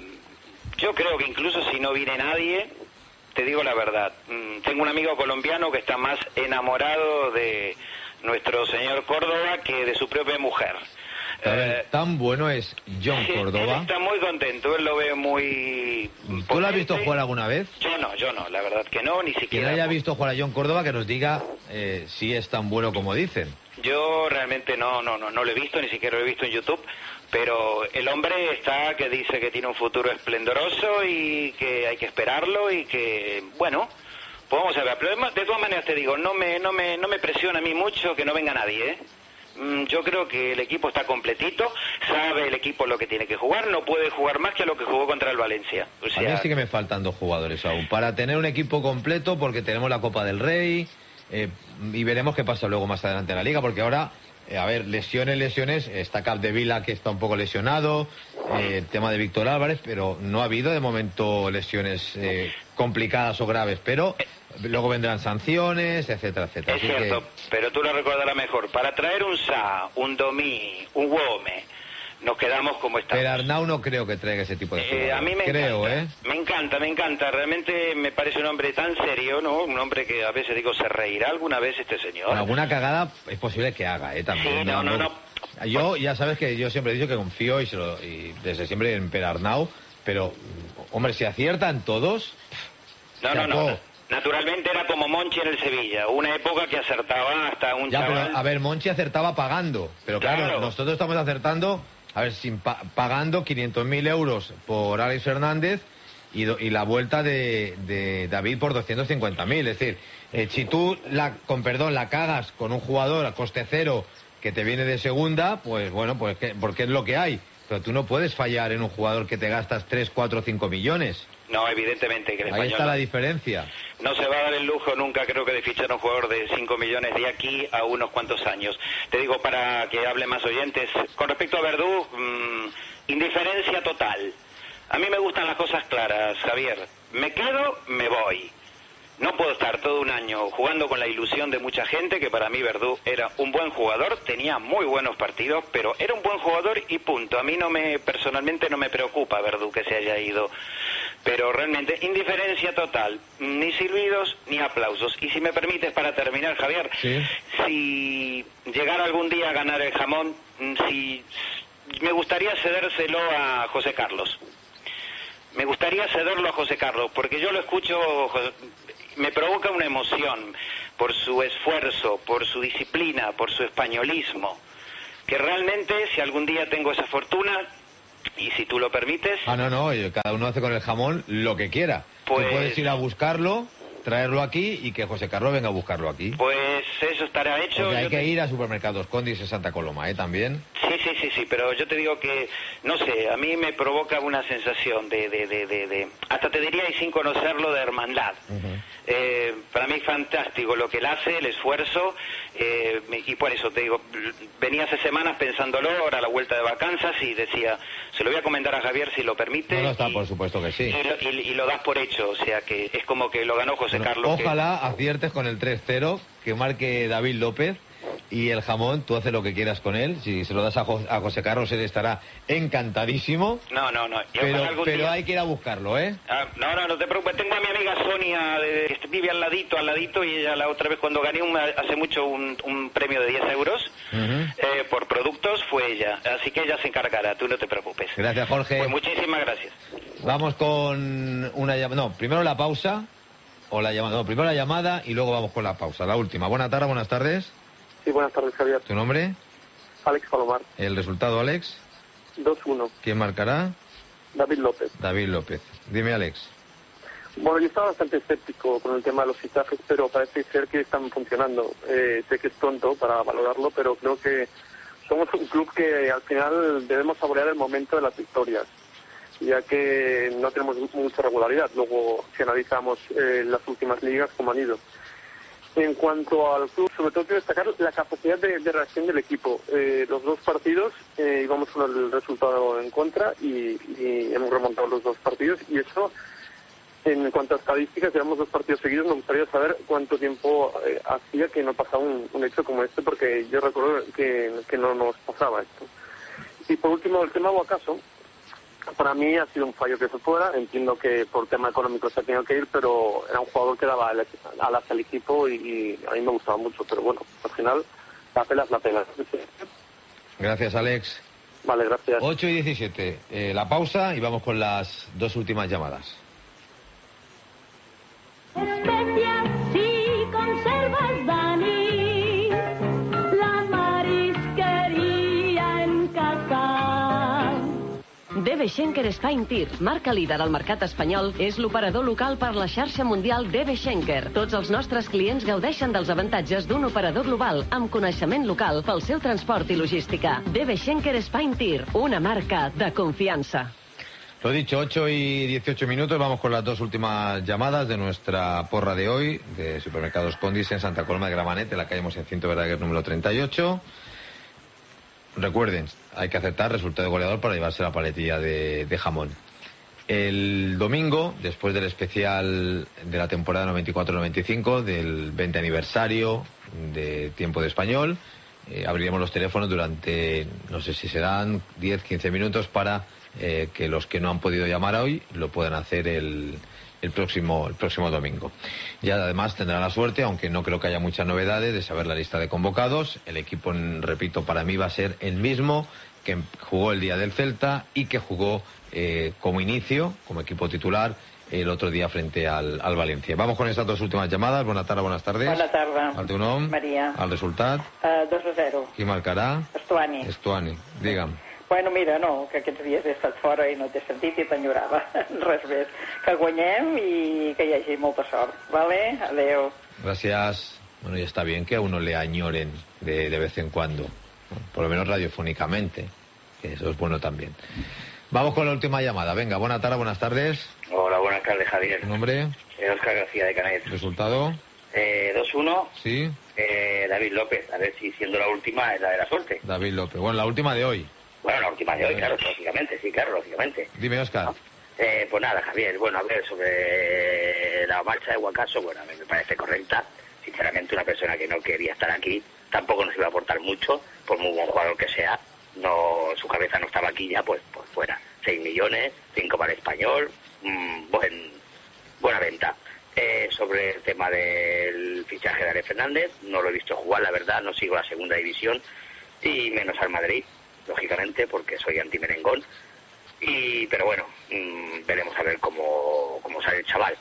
yo creo que incluso si no viene nadie, te digo la verdad, tengo un amigo colombiano que está más enamorado de nuestro señor Córdoba que de su propia mujer. A ver, tan bueno es John Sí, Córdoba. él está muy contento, él lo ve muy... ¿Tú lo has visto jugar alguna vez? Yo no, yo no, la verdad que no, ni Quien siquiera... haya visto jugar a John Córdoba, que nos diga eh, si es tan bueno como dicen. Yo realmente no, no, no, no lo he visto, ni siquiera lo he visto en YouTube, pero el hombre está que dice que tiene un futuro esplendoroso y que hay que esperarlo y que, bueno, pues vamos a ver. Pero de todas maneras te digo, no me, no me, no me presiona a mí mucho que no venga nadie, ¿eh? Yo creo que el equipo está completito, sabe el equipo lo que tiene que jugar, no puede jugar más que a lo que jugó contra el Valencia. O sea, a mí sí que me faltan dos jugadores aún, para tener un equipo completo, porque tenemos la Copa del Rey, eh, y veremos qué pasa luego más adelante en la Liga, porque ahora, eh, a ver, lesiones, lesiones, está Capdevila que está un poco lesionado, eh, el tema de Víctor Álvarez, pero no ha habido de momento lesiones eh, complicadas o graves, pero... Luego vendrán sanciones, etcétera, etcétera. Es Así cierto, que... pero tú lo recordarás mejor. Para traer un Sá, un Domí, un Gómez, nos quedamos como estamos. Pero Arnau no creo que traiga ese tipo de jugadores. Eh, a mí me creo, encanta, ¿eh? me encanta, me encanta. Realmente me parece un hombre tan serio, ¿no? Un hombre que a veces digo, ¿se reirá alguna vez este señor? Alguna cagada es posible que haga, ¿eh? También. Sí, no, no, no. Yo, ya sabes que yo siempre he dicho que confío y, se lo, y desde siempre en Per Arnau, pero, hombre, si aciertan todos... No, no, no, no. Naturalmente era como Monchi en el Sevilla, una época que acertaba hasta un ya, chaval... Pero, a ver, Monchi acertaba pagando, pero claro, Claro. nosotros estamos acertando, a ver, sin pa- pagando quinientos mil euros por Alex Fernández y, do- y la vuelta de, de David por doscientos cincuenta mil. Es decir, eh, si tú, la, con perdón, la cagas con un jugador a coste cero que te viene de segunda, pues bueno, pues que, porque es lo que hay. Pero tú no puedes fallar en un jugador que te gastas tres, cuatro, cinco millones. No, evidentemente que el Ahí español está no- la diferencia. no se va a dar el lujo nunca, creo que, de fichar a un jugador de cinco millones de aquí a unos cuantos años. Te digo, para que hable más oyentes, con respecto a Verdú, mmm, indiferencia total. A mí me gustan las cosas claras, Javier. Me quedo, me voy. No puedo estar todo un año jugando con la ilusión de mucha gente, que para mí Verdú era un buen jugador, tenía muy buenos partidos, pero era un buen jugador y punto. A mí no me, personalmente no me preocupa Verdú que se haya ido, pero realmente indiferencia total, ni silbidos ni aplausos. Y si me permites, para terminar, Javier, ¿Sí? si llegara algún día a ganar el jamón, si me gustaría cedérselo a José Carlos. Me gustaría cederlo a José Carlos, porque yo lo escucho, me provoca una emoción por su esfuerzo, por su disciplina, por su españolismo, que realmente, si algún día tengo esa fortuna, y si tú lo permites... Ah, no, no, y cada uno hace con el jamón lo que quiera. Pues- Tú puedes ir a buscarlo, traerlo aquí y que José Carlos venga a buscarlo aquí. Pues eso estará hecho. Porque hay Yo que te- ir a supermercados Condis en Santa Coloma, ¿eh? También. Sí, sí, sí, sí, pero yo te digo que, no sé, a mí me provoca una sensación de, de, de, de, de hasta te diría, y sin conocerlo, de hermandad. Uh-huh. Eh, para mí es fantástico lo que él hace, el esfuerzo, eh, y por eso te digo, venía hace semanas pensándolo, ahora a la vuelta de vacanzas, y decía, se lo voy a comentar a Javier si lo permite. No, no está, y, por supuesto que sí. Y lo, y, y lo das por hecho, o sea que es como que lo ganó José bueno, Carlos. Ojalá que... aciertes con el tres cero, que marque David López. Y el jamón, tú haces lo que quieras con él. Si se lo das a, Jo- a José Carlos, él estará encantadísimo. No, no, no. Yo Pero, algún pero día... hay que ir a buscarlo, ¿eh? Ah, no, no, no te preocupes. Tengo a mi amiga Sonia, de, que vive al ladito, al ladito, y ella la otra vez cuando gané un, hace mucho un, un premio de diez euros uh-huh. eh, por productos, fue ella. Así que ella se encargará, tú no te preocupes. Gracias, Jorge. Pues muchísimas gracias. Vamos con una llamada. No, primero la pausa. O la llamada. No, primero la llamada y luego vamos con la pausa. La última. Buenas tardes, buenas tardes. Sí, buenas tardes, Javier. ¿Tu nombre? Alex Palomar. ¿El resultado, Alex? dos uno. ¿Quién marcará? David López. David López. Dime, Alex. Bueno, yo estaba bastante escéptico con el tema de los fichajes, pero parece ser que están funcionando. Eh, sé que es pronto para valorarlo, pero creo que somos un club que al final debemos saborear el momento de las victorias, ya que no tenemos mucha regularidad. Luego, si analizamos eh, las últimas ligas, cómo han ido. En cuanto al club, sobre todo quiero destacar la capacidad de, de reacción del equipo. Eh, los dos partidos eh, íbamos con el resultado en contra y, y hemos remontado los dos partidos, y eso, en cuanto a estadísticas, llevamos dos partidos seguidos. Me gustaría saber cuánto tiempo eh, hacía que no pasaba un, un hecho como este, porque yo recuerdo que, que no nos pasaba esto. Y por último, el tema Guacaso. Para mí ha sido un fallo que se fuera. Entiendo que por tema económico se ha tenido que ir, pero era un jugador que daba alas al equipo y, y a mí me gustaba mucho. Pero bueno, al final la pela es la pela. Gracias, Alex. Vale, gracias. ocho y diecisiete. Eh, la pausa y vamos con las dos últimas llamadas. Especias si conservas, Dani, la marisquería en casa. D B Schenker Spine Tir, marca líder al mercat espanyol, és l'operador local per la xarxa mundial D B Schenker. Tots els nostres clients gaudeixen dels avantatges d'un operador global amb coneixement local pel seu transport i logística. D B Schenker Spine Tir, una marca de confiança. Lo dicho, ocho y dieciocho minutos, vamos con las dos últimas llamadas de nuestra porra de hoy, de Supermercados Condis en Santa Coloma de Gramenet, en la calle Mosenciento Verdaguer número treinta y ocho. Recuerden, hay que aceptar resultado de goleador para llevarse la paletilla de, de jamón. El domingo, después del especial de la temporada noventa y cuatro noventa y cinco, del veinte aniversario de Tiempo de Español, eh, abriremos los teléfonos durante, no sé si serán diez quince minutos para eh, que los que no han podido llamar hoy lo puedan hacer el, el próximo el próximo domingo. Ya además tendrán la suerte, aunque no creo que haya muchas novedades, de saber la lista de convocados. El equipo, repito, para mí va a ser el mismo que jugó el día del Celta y que jugó eh, como inicio, como equipo titular, el otro día frente al, al Valencia. Vamos con estas dos últimas llamadas. Buenas tardes, buenas tardes. Bona tarda. Al teu nom? Maria. Al resultat? Uh, dos a zero. Qui marcarà? Estuani. Estuani. Digue'm. Bueno, mira, no, que aquests dies he estat fora i no t'he sentit i t'enyorava. Res més. Que guanyem i que hi hagi molta sort. Vale? Adeu. Gracias. Bueno, ya está bien que a uno le añoren de, de vez en cuando. Por lo menos radiofónicamente. Que eso es bueno también. Vamos con la última llamada. Venga, buenas tardes, buenas tardes. Hola, buenas tardes, Javier. ¿Tu nombre? Eh, Óscar García de Canet. ¿Resultado? Eh, dos uno. Sí. Eh, David López. A ver si siendo la última es la de la suerte. David López. Bueno, la última de hoy. Bueno, la última de hoy, claro, lógicamente, sí, claro, lógicamente. Dime, Óscar. Eh, pues nada, Javier, bueno, a ver, sobre la marcha de Guacaso, bueno, a mí me parece correcta. Sinceramente, una persona que no quería estar aquí tampoco nos iba a aportar mucho, por muy buen jugador que sea. No, su cabeza no estaba aquí ya, pues, pues fuera. seis millones, cinco para el Español, mmm, buen, buena venta. Eh, sobre el tema del fichaje de Ale Fernández, no lo he visto jugar, la verdad, no sigo la segunda división, y menos al Madrid, lógicamente, porque soy anti-merengón. Y, pero bueno, mmm, veremos a ver cómo, cómo sale el chaval.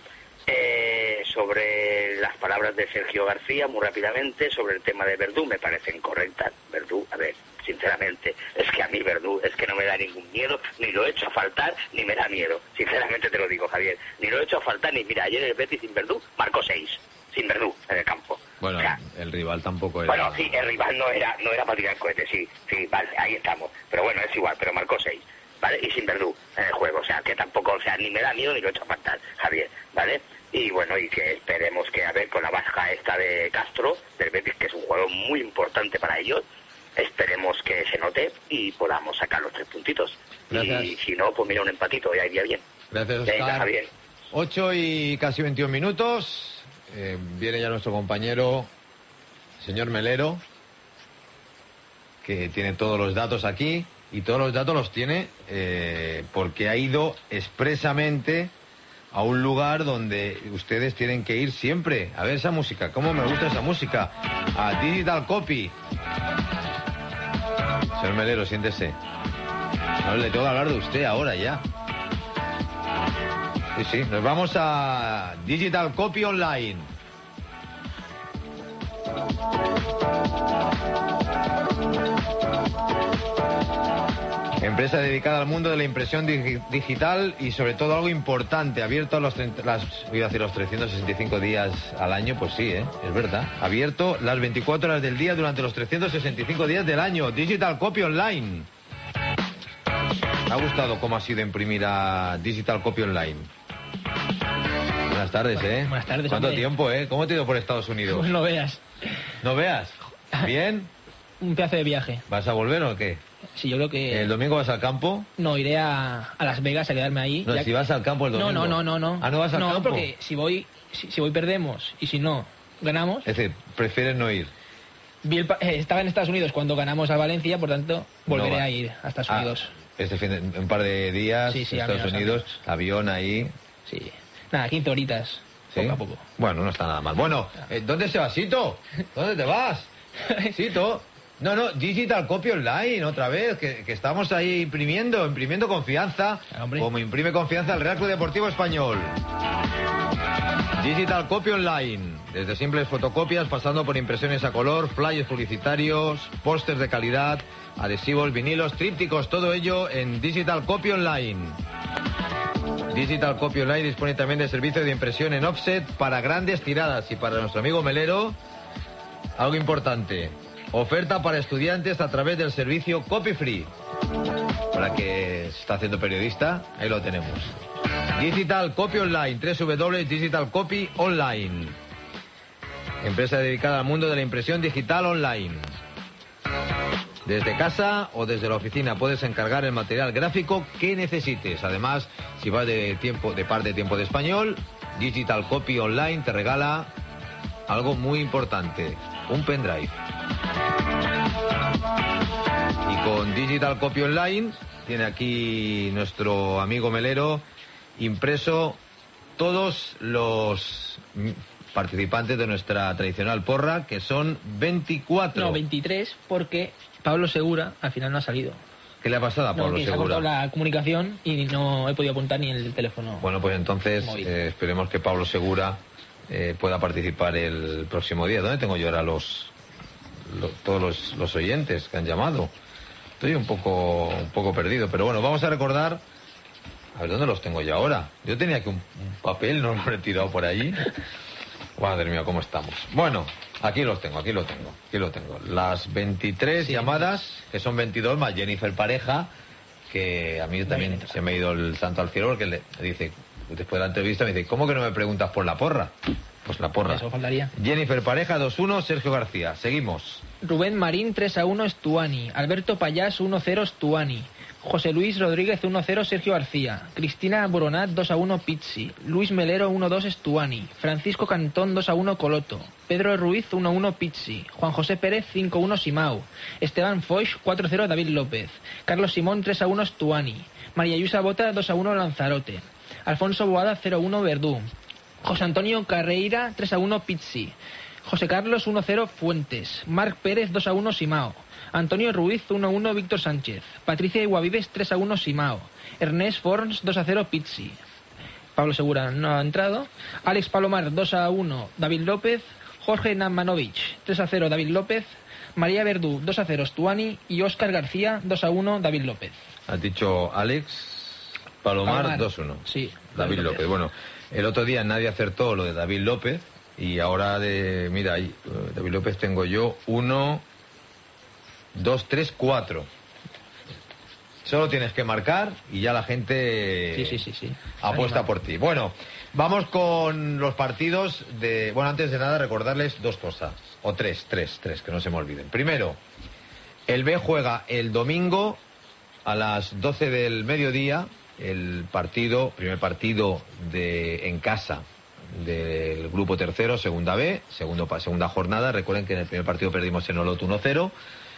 Eh, sobre las palabras de Sergio García, muy rápidamente, sobre el tema de Verdú, me parecen correctas. Verdú, a ver, sinceramente, es que a mí Verdú es que no me da ningún miedo, ni lo he hecho a faltar, ni me da miedo. Sinceramente te lo digo, Javier, ni lo he hecho a faltar, ni mira, ayer el Betis sin Verdú marcó seis, sin Verdú en el campo. Bueno, o sea, el rival tampoco era... Bueno, sí, el rival no era no era para tirar cohetes, sí, sí, vale, ahí estamos. Pero bueno, es igual, pero marcó seis, ¿vale? Y sin Verdú en el juego, o sea, que tampoco, o sea, ni me da miedo ni lo he hecho a faltar, Javier, ¿vale? Y bueno, y que esperemos que, a ver, con la baja esta de Castro, del Betis, que es un jugador muy importante para ellos, esperemos que se note y podamos sacar los tres puntitos. Gracias. Y si no, pues mira, un empatito, ya iría bien. Gracias, Oscar. Venga, Javier. ocho y casi veintiún minutos. Eh, viene ya nuestro compañero, señor Melero, que tiene todos los datos aquí. Y todos los datos los tiene eh, porque ha ido expresamente a un lugar donde ustedes tienen que ir siempre. A ver esa música, cómo me gusta esa música. A Digital Copy. Señor Melero, siéntese. No, le tengo que hablar de usted ahora ya. Sí, sí, nos vamos a Digital Copy Online. Empresa dedicada al mundo de la impresión dig digital y sobre todo algo importante, abierto a los, las, voy a decir los trescientos sesenta y cinco días al año, pues sí, ¿eh? Es verdad. Abierto las veinticuatro horas del día durante los trescientos sesenta y cinco días del año. Digital Copy Online. Me ha gustado cómo ha sido imprimir a Digital Copy Online. Buenas tardes, ¿eh? Buenas tardes. ¿Cuánto hombre. tiempo, eh? ¿Cómo te ha ido por Estados Unidos? Pues no veas. ¿No veas? ¿Bien? Un pedazo de viaje. ¿Vas a volver o qué? Sí, yo creo que... ¿El domingo vas al campo? No, iré a, a Las Vegas a quedarme ahí. No, ya si que- vas al campo el domingo. No, no, no, no, no. Ah, ¿no vas al no, campo? porque si voy, si, si voy perdemos y si no ganamos... Es decir, prefieres no ir. Vi el pa- eh, estaba en Estados Unidos cuando ganamos a Valencia, por tanto, volveré No va. a ir a Estados Ah, Unidos. Este fin de, un par de días, Sí, sí, Estados amigos, Unidos, avión ahí. Sí. Nada, quince horitas. ¿Sí? Poco a poco. Bueno, no está nada mal. Bueno, eh, ¿dónde se va, Sito? ¿Dónde te vas? Sito. No, no, Digital Copy Online, otra vez, que, que estamos ahí imprimiendo, imprimiendo confianza, como imprime confianza el Real Club Deportivo Español. Digital Copy Online, desde simples fotocopias, pasando por impresiones a color, flyers publicitarios, pósters de calidad, adhesivos, vinilos, trípticos, todo ello en Digital Copy Online. Digital Copy Online dispone también de servicio de impresión en offset para grandes tiradas y para nuestro amigo Melero, algo importante. Oferta para estudiantes a través del servicio Copy Free. Para que se está haciendo periodista, ahí lo tenemos. Digital Copy Online, doble u doble u doble u punto digital copy online. Empresa dedicada al mundo de la impresión digital online. Desde casa o desde la oficina puedes encargar el material gráfico que necesites. Además, si vas de tiempo, de parte de tiempo de español, Digital Copy Online te regala algo muy importante, un pendrive. Y con Digital Copy Online tiene aquí nuestro amigo Melero impreso todos los participantes de nuestra tradicional porra, que son veinticuatro. No, veintitrés, porque Pablo Segura al final no ha salido. ¿Qué le ha pasado a No, Pablo que se ha Segura? cortado la comunicación y no he podido apuntar ni el teléfono. Bueno, pues entonces eh, esperemos que Pablo Segura eh, pueda participar el próximo día. ¿Dónde tengo yo ahora los, los todos los, los oyentes que han llamado? Estoy un poco un poco perdido, pero bueno, vamos a recordar. A ver, ¿dónde los tengo yo ahora? Yo tenía aquí un, un papel, no lo he tirado por allí. Madre mía, ¿cómo estamos? Bueno, aquí los tengo, aquí lo tengo, aquí lo tengo. Las veintitrés sí, llamadas, que son veintidós, más Jennifer Pareja, que a mí también se me ha ido el santo al cielo, porque le dice, después de la entrevista, me dice, ¿cómo que no me preguntas por la porra? Pues la porra. Eso faltaría. Jennifer Pareja, dos uno, Sergio García. Seguimos. Rubén Marín, tres a uno, Stuani. Alberto Payás, uno cero, Stuani. José Luis Rodríguez, uno cero, Sergio García. Cristina Boronat, dos a uno, Pizzi. Luis Melero, uno dos, Stuani. Francisco Cantón, dos a uno, Coloto. Pedro Ruiz, uno uno, Pizzi. Juan José Pérez, cinco uno, Simao. Esteban Foix, cuatro cero, David López. Carlos Simón, tres a uno, Stuani. María Yusa Bota, dos a uno, Lanzarote. Alfonso Boada, cero uno, Verdú. José Antonio Carreira, tres a uno, Pizzi. José Carlos, uno cero, Fuentes. Marc Pérez, dos a uno, Simao. Antonio Ruiz, uno uno, Víctor Sánchez. Patricia Iguavives, tres a uno, Simao. Ernest Forns, dos a cero, Pizzi. Pablo Segura no ha entrado. Alex Palomar, dos a uno, David López. Jorge Namanovich, tres a cero, David López. María Verdú, dos a cero, Stuani. Y Óscar García, dos a uno, David López. Has dicho Alex Palomar, Palomar. dos uno. Sí. David, David López. López. Bueno, el otro día nadie acertó lo de David López Y ahora, de mira, ahí, David López tengo yo uno, dos, tres, cuatro. Solo tienes que marcar y ya la gente sí, sí, sí, sí. apuesta por ti. Bueno, vamos con los partidos de... Bueno, antes de nada recordarles dos cosas. O tres, tres, tres, que no se me olviden. Primero, el B juega el domingo a las doce del mediodía, el partido, primer partido de en casa del grupo tercero, segunda B, segundo, segunda jornada. Recuerden que en el primer partido perdimos en Olot uno cero.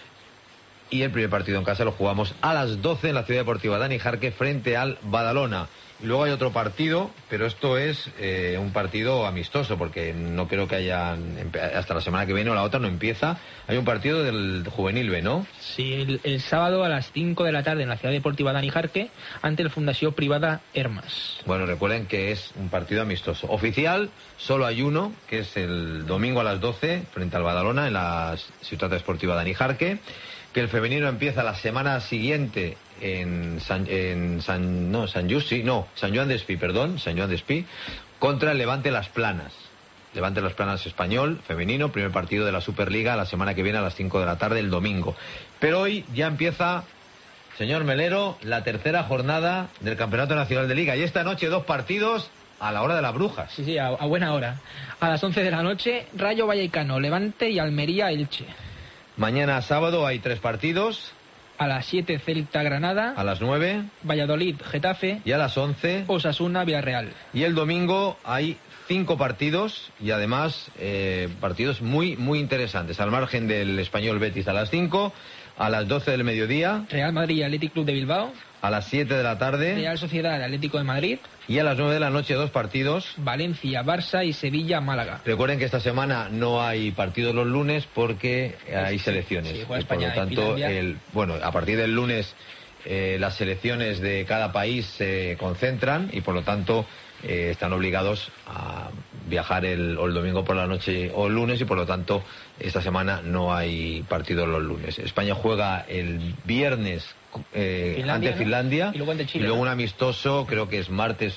Y el primer partido en casa lo jugamos a las doce en la Ciudad Deportiva Dani Jarque frente al Badalona. Y luego hay otro partido, pero esto es eh, un partido amistoso, porque no creo que haya, hasta la semana que viene o la otra no empieza. Hay un partido del Juvenil B, ¿no? Sí, el, el sábado a las cinco de la tarde en la Ciudad Deportiva Dani Jarque ante la Fundación Privada Hermas. Bueno, recuerden que es un partido amistoso. Oficial, solo hay uno, que es el domingo a las doce frente al Badalona en la Ciudad Deportiva Dani Jarque. Que el femenino empieza la semana siguiente en San, en San, no, San Justi, no, San Joan d'Espí, perdón, San Joan d'Espí, contra el Levante Las Planas. Levante Las Planas español, femenino, primer partido de la Superliga la semana que viene a las cinco de la tarde, el domingo. Pero hoy ya empieza, señor Melero, la tercera jornada del Campeonato Nacional de Liga. Y esta noche dos partidos a la hora de las brujas. Sí, sí, a, a buena hora. A las once de la noche, Rayo Vallecano, Levante y Almería Elche. Mañana sábado hay tres partidos. A las siete, Celta Granada. A las nueve, Valladolid Getafe. Y a las once, Osasuna Villarreal. Y el domingo hay cinco partidos y además eh, partidos muy, muy interesantes. Al margen del Español Betis a las cinco, a las doce del mediodía, Real Madrid Athletic Club de Bilbao. A las siete de la tarde, Real Sociedad Atlético de Madrid. Y a las nueve de la noche dos partidos, Valencia, Barça y Sevilla, Málaga. Recuerden que esta semana no hay partidos los lunes porque hay selecciones. Sí, juega y por España lo tanto, y el, bueno, a partir del lunes eh, las selecciones de cada país se concentran y por lo tanto eh, están obligados a viajar el, o el domingo por la noche o el lunes y por lo tanto esta semana no hay partidos los lunes. España juega el viernes Eh, Finlandia, ante Finlandia, ¿no? Y luego ante Chile, y luego ¿no? un amistoso, creo que es martes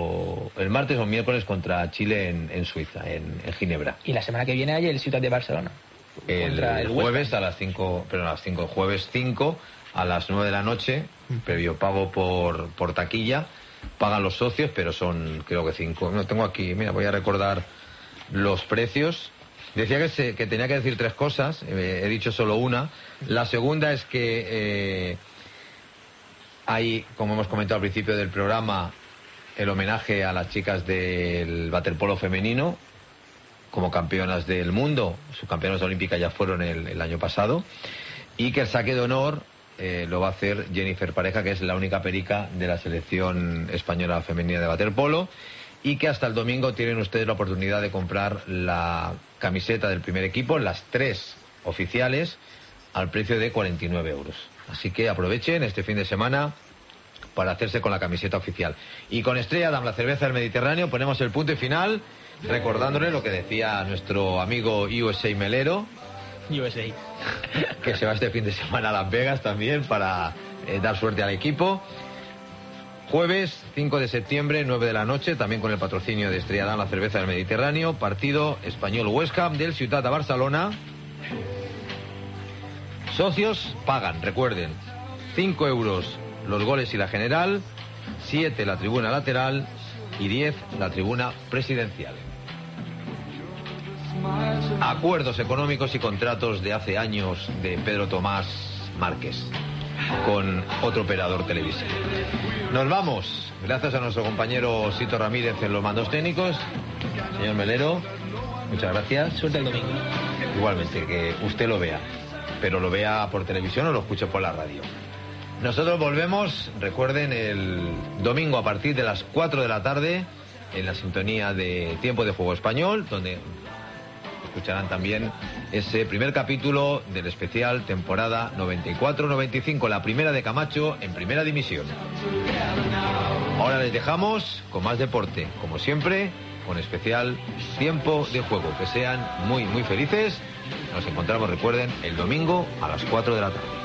o el martes o miércoles contra Chile en, en Suiza, en, en Ginebra. Y la semana que viene hay el Ciudad de Barcelona. El, Contra el jueves a las cinco, pero a las cinco, jueves cinco a las nueve de la noche, previo pago por, por taquilla, pagan los socios, pero son creo que cinco. No tengo aquí, mira, voy a recordar los precios. Decía que, se, que tenía que decir tres cosas, eh, he dicho solo una. La segunda es que eh, hay, como hemos comentado al principio del programa, el homenaje a las chicas del waterpolo femenino como campeonas del mundo. Subcampeonas olímpicas ya fueron el, el año pasado. Y que el saque de honor eh, lo va a hacer Jennifer Pareja, que es la única perica de la selección española femenina de waterpolo. Y que hasta el domingo tienen ustedes la oportunidad de comprar la camiseta del primer equipo, las tres oficiales, al precio de cuarenta y nueve euros. Así que aprovechen este fin de semana para hacerse con la camiseta oficial. Y con Estrella Damm, la cerveza del Mediterráneo, ponemos el punto y final, recordándole lo que decía nuestro amigo U S A Melero, U S A, que se va este fin de semana a Las Vegas también para eh, dar suerte al equipo. Jueves cinco de septiembre, nueve de la noche, también con el patrocinio de Estrella Damm, la cerveza del Mediterráneo, partido Español-West Ham del Ciutat de Barcelona. Socios pagan, recuerden, cinco euros los goles y la general, siete la tribuna lateral y diez la tribuna presidencial. Acuerdos económicos y contratos de hace años de Pedro Tomás Márquez con otro operador televisivo. Nos vamos, gracias a nuestro compañero Sito Ramírez en los mandos técnicos. Señor Melero, muchas gracias. Suerte el domingo. Igualmente, que usted lo vea, pero lo vea por televisión o lo escuche por la radio. Nosotros volvemos, recuerden, el domingo a partir de las cuatro de la tarde en la sintonía de Tiempo de Juego Español, donde escucharán también ese primer capítulo del especial temporada noventa y cuatro noventa y cinco, la primera de Camacho en primera división. Ahora les dejamos con más deporte, como siempre, con especial Tiempo de Juego. Que sean muy, muy felices. Nos encontramos, recuerden, el domingo a las cuatro de la tarde.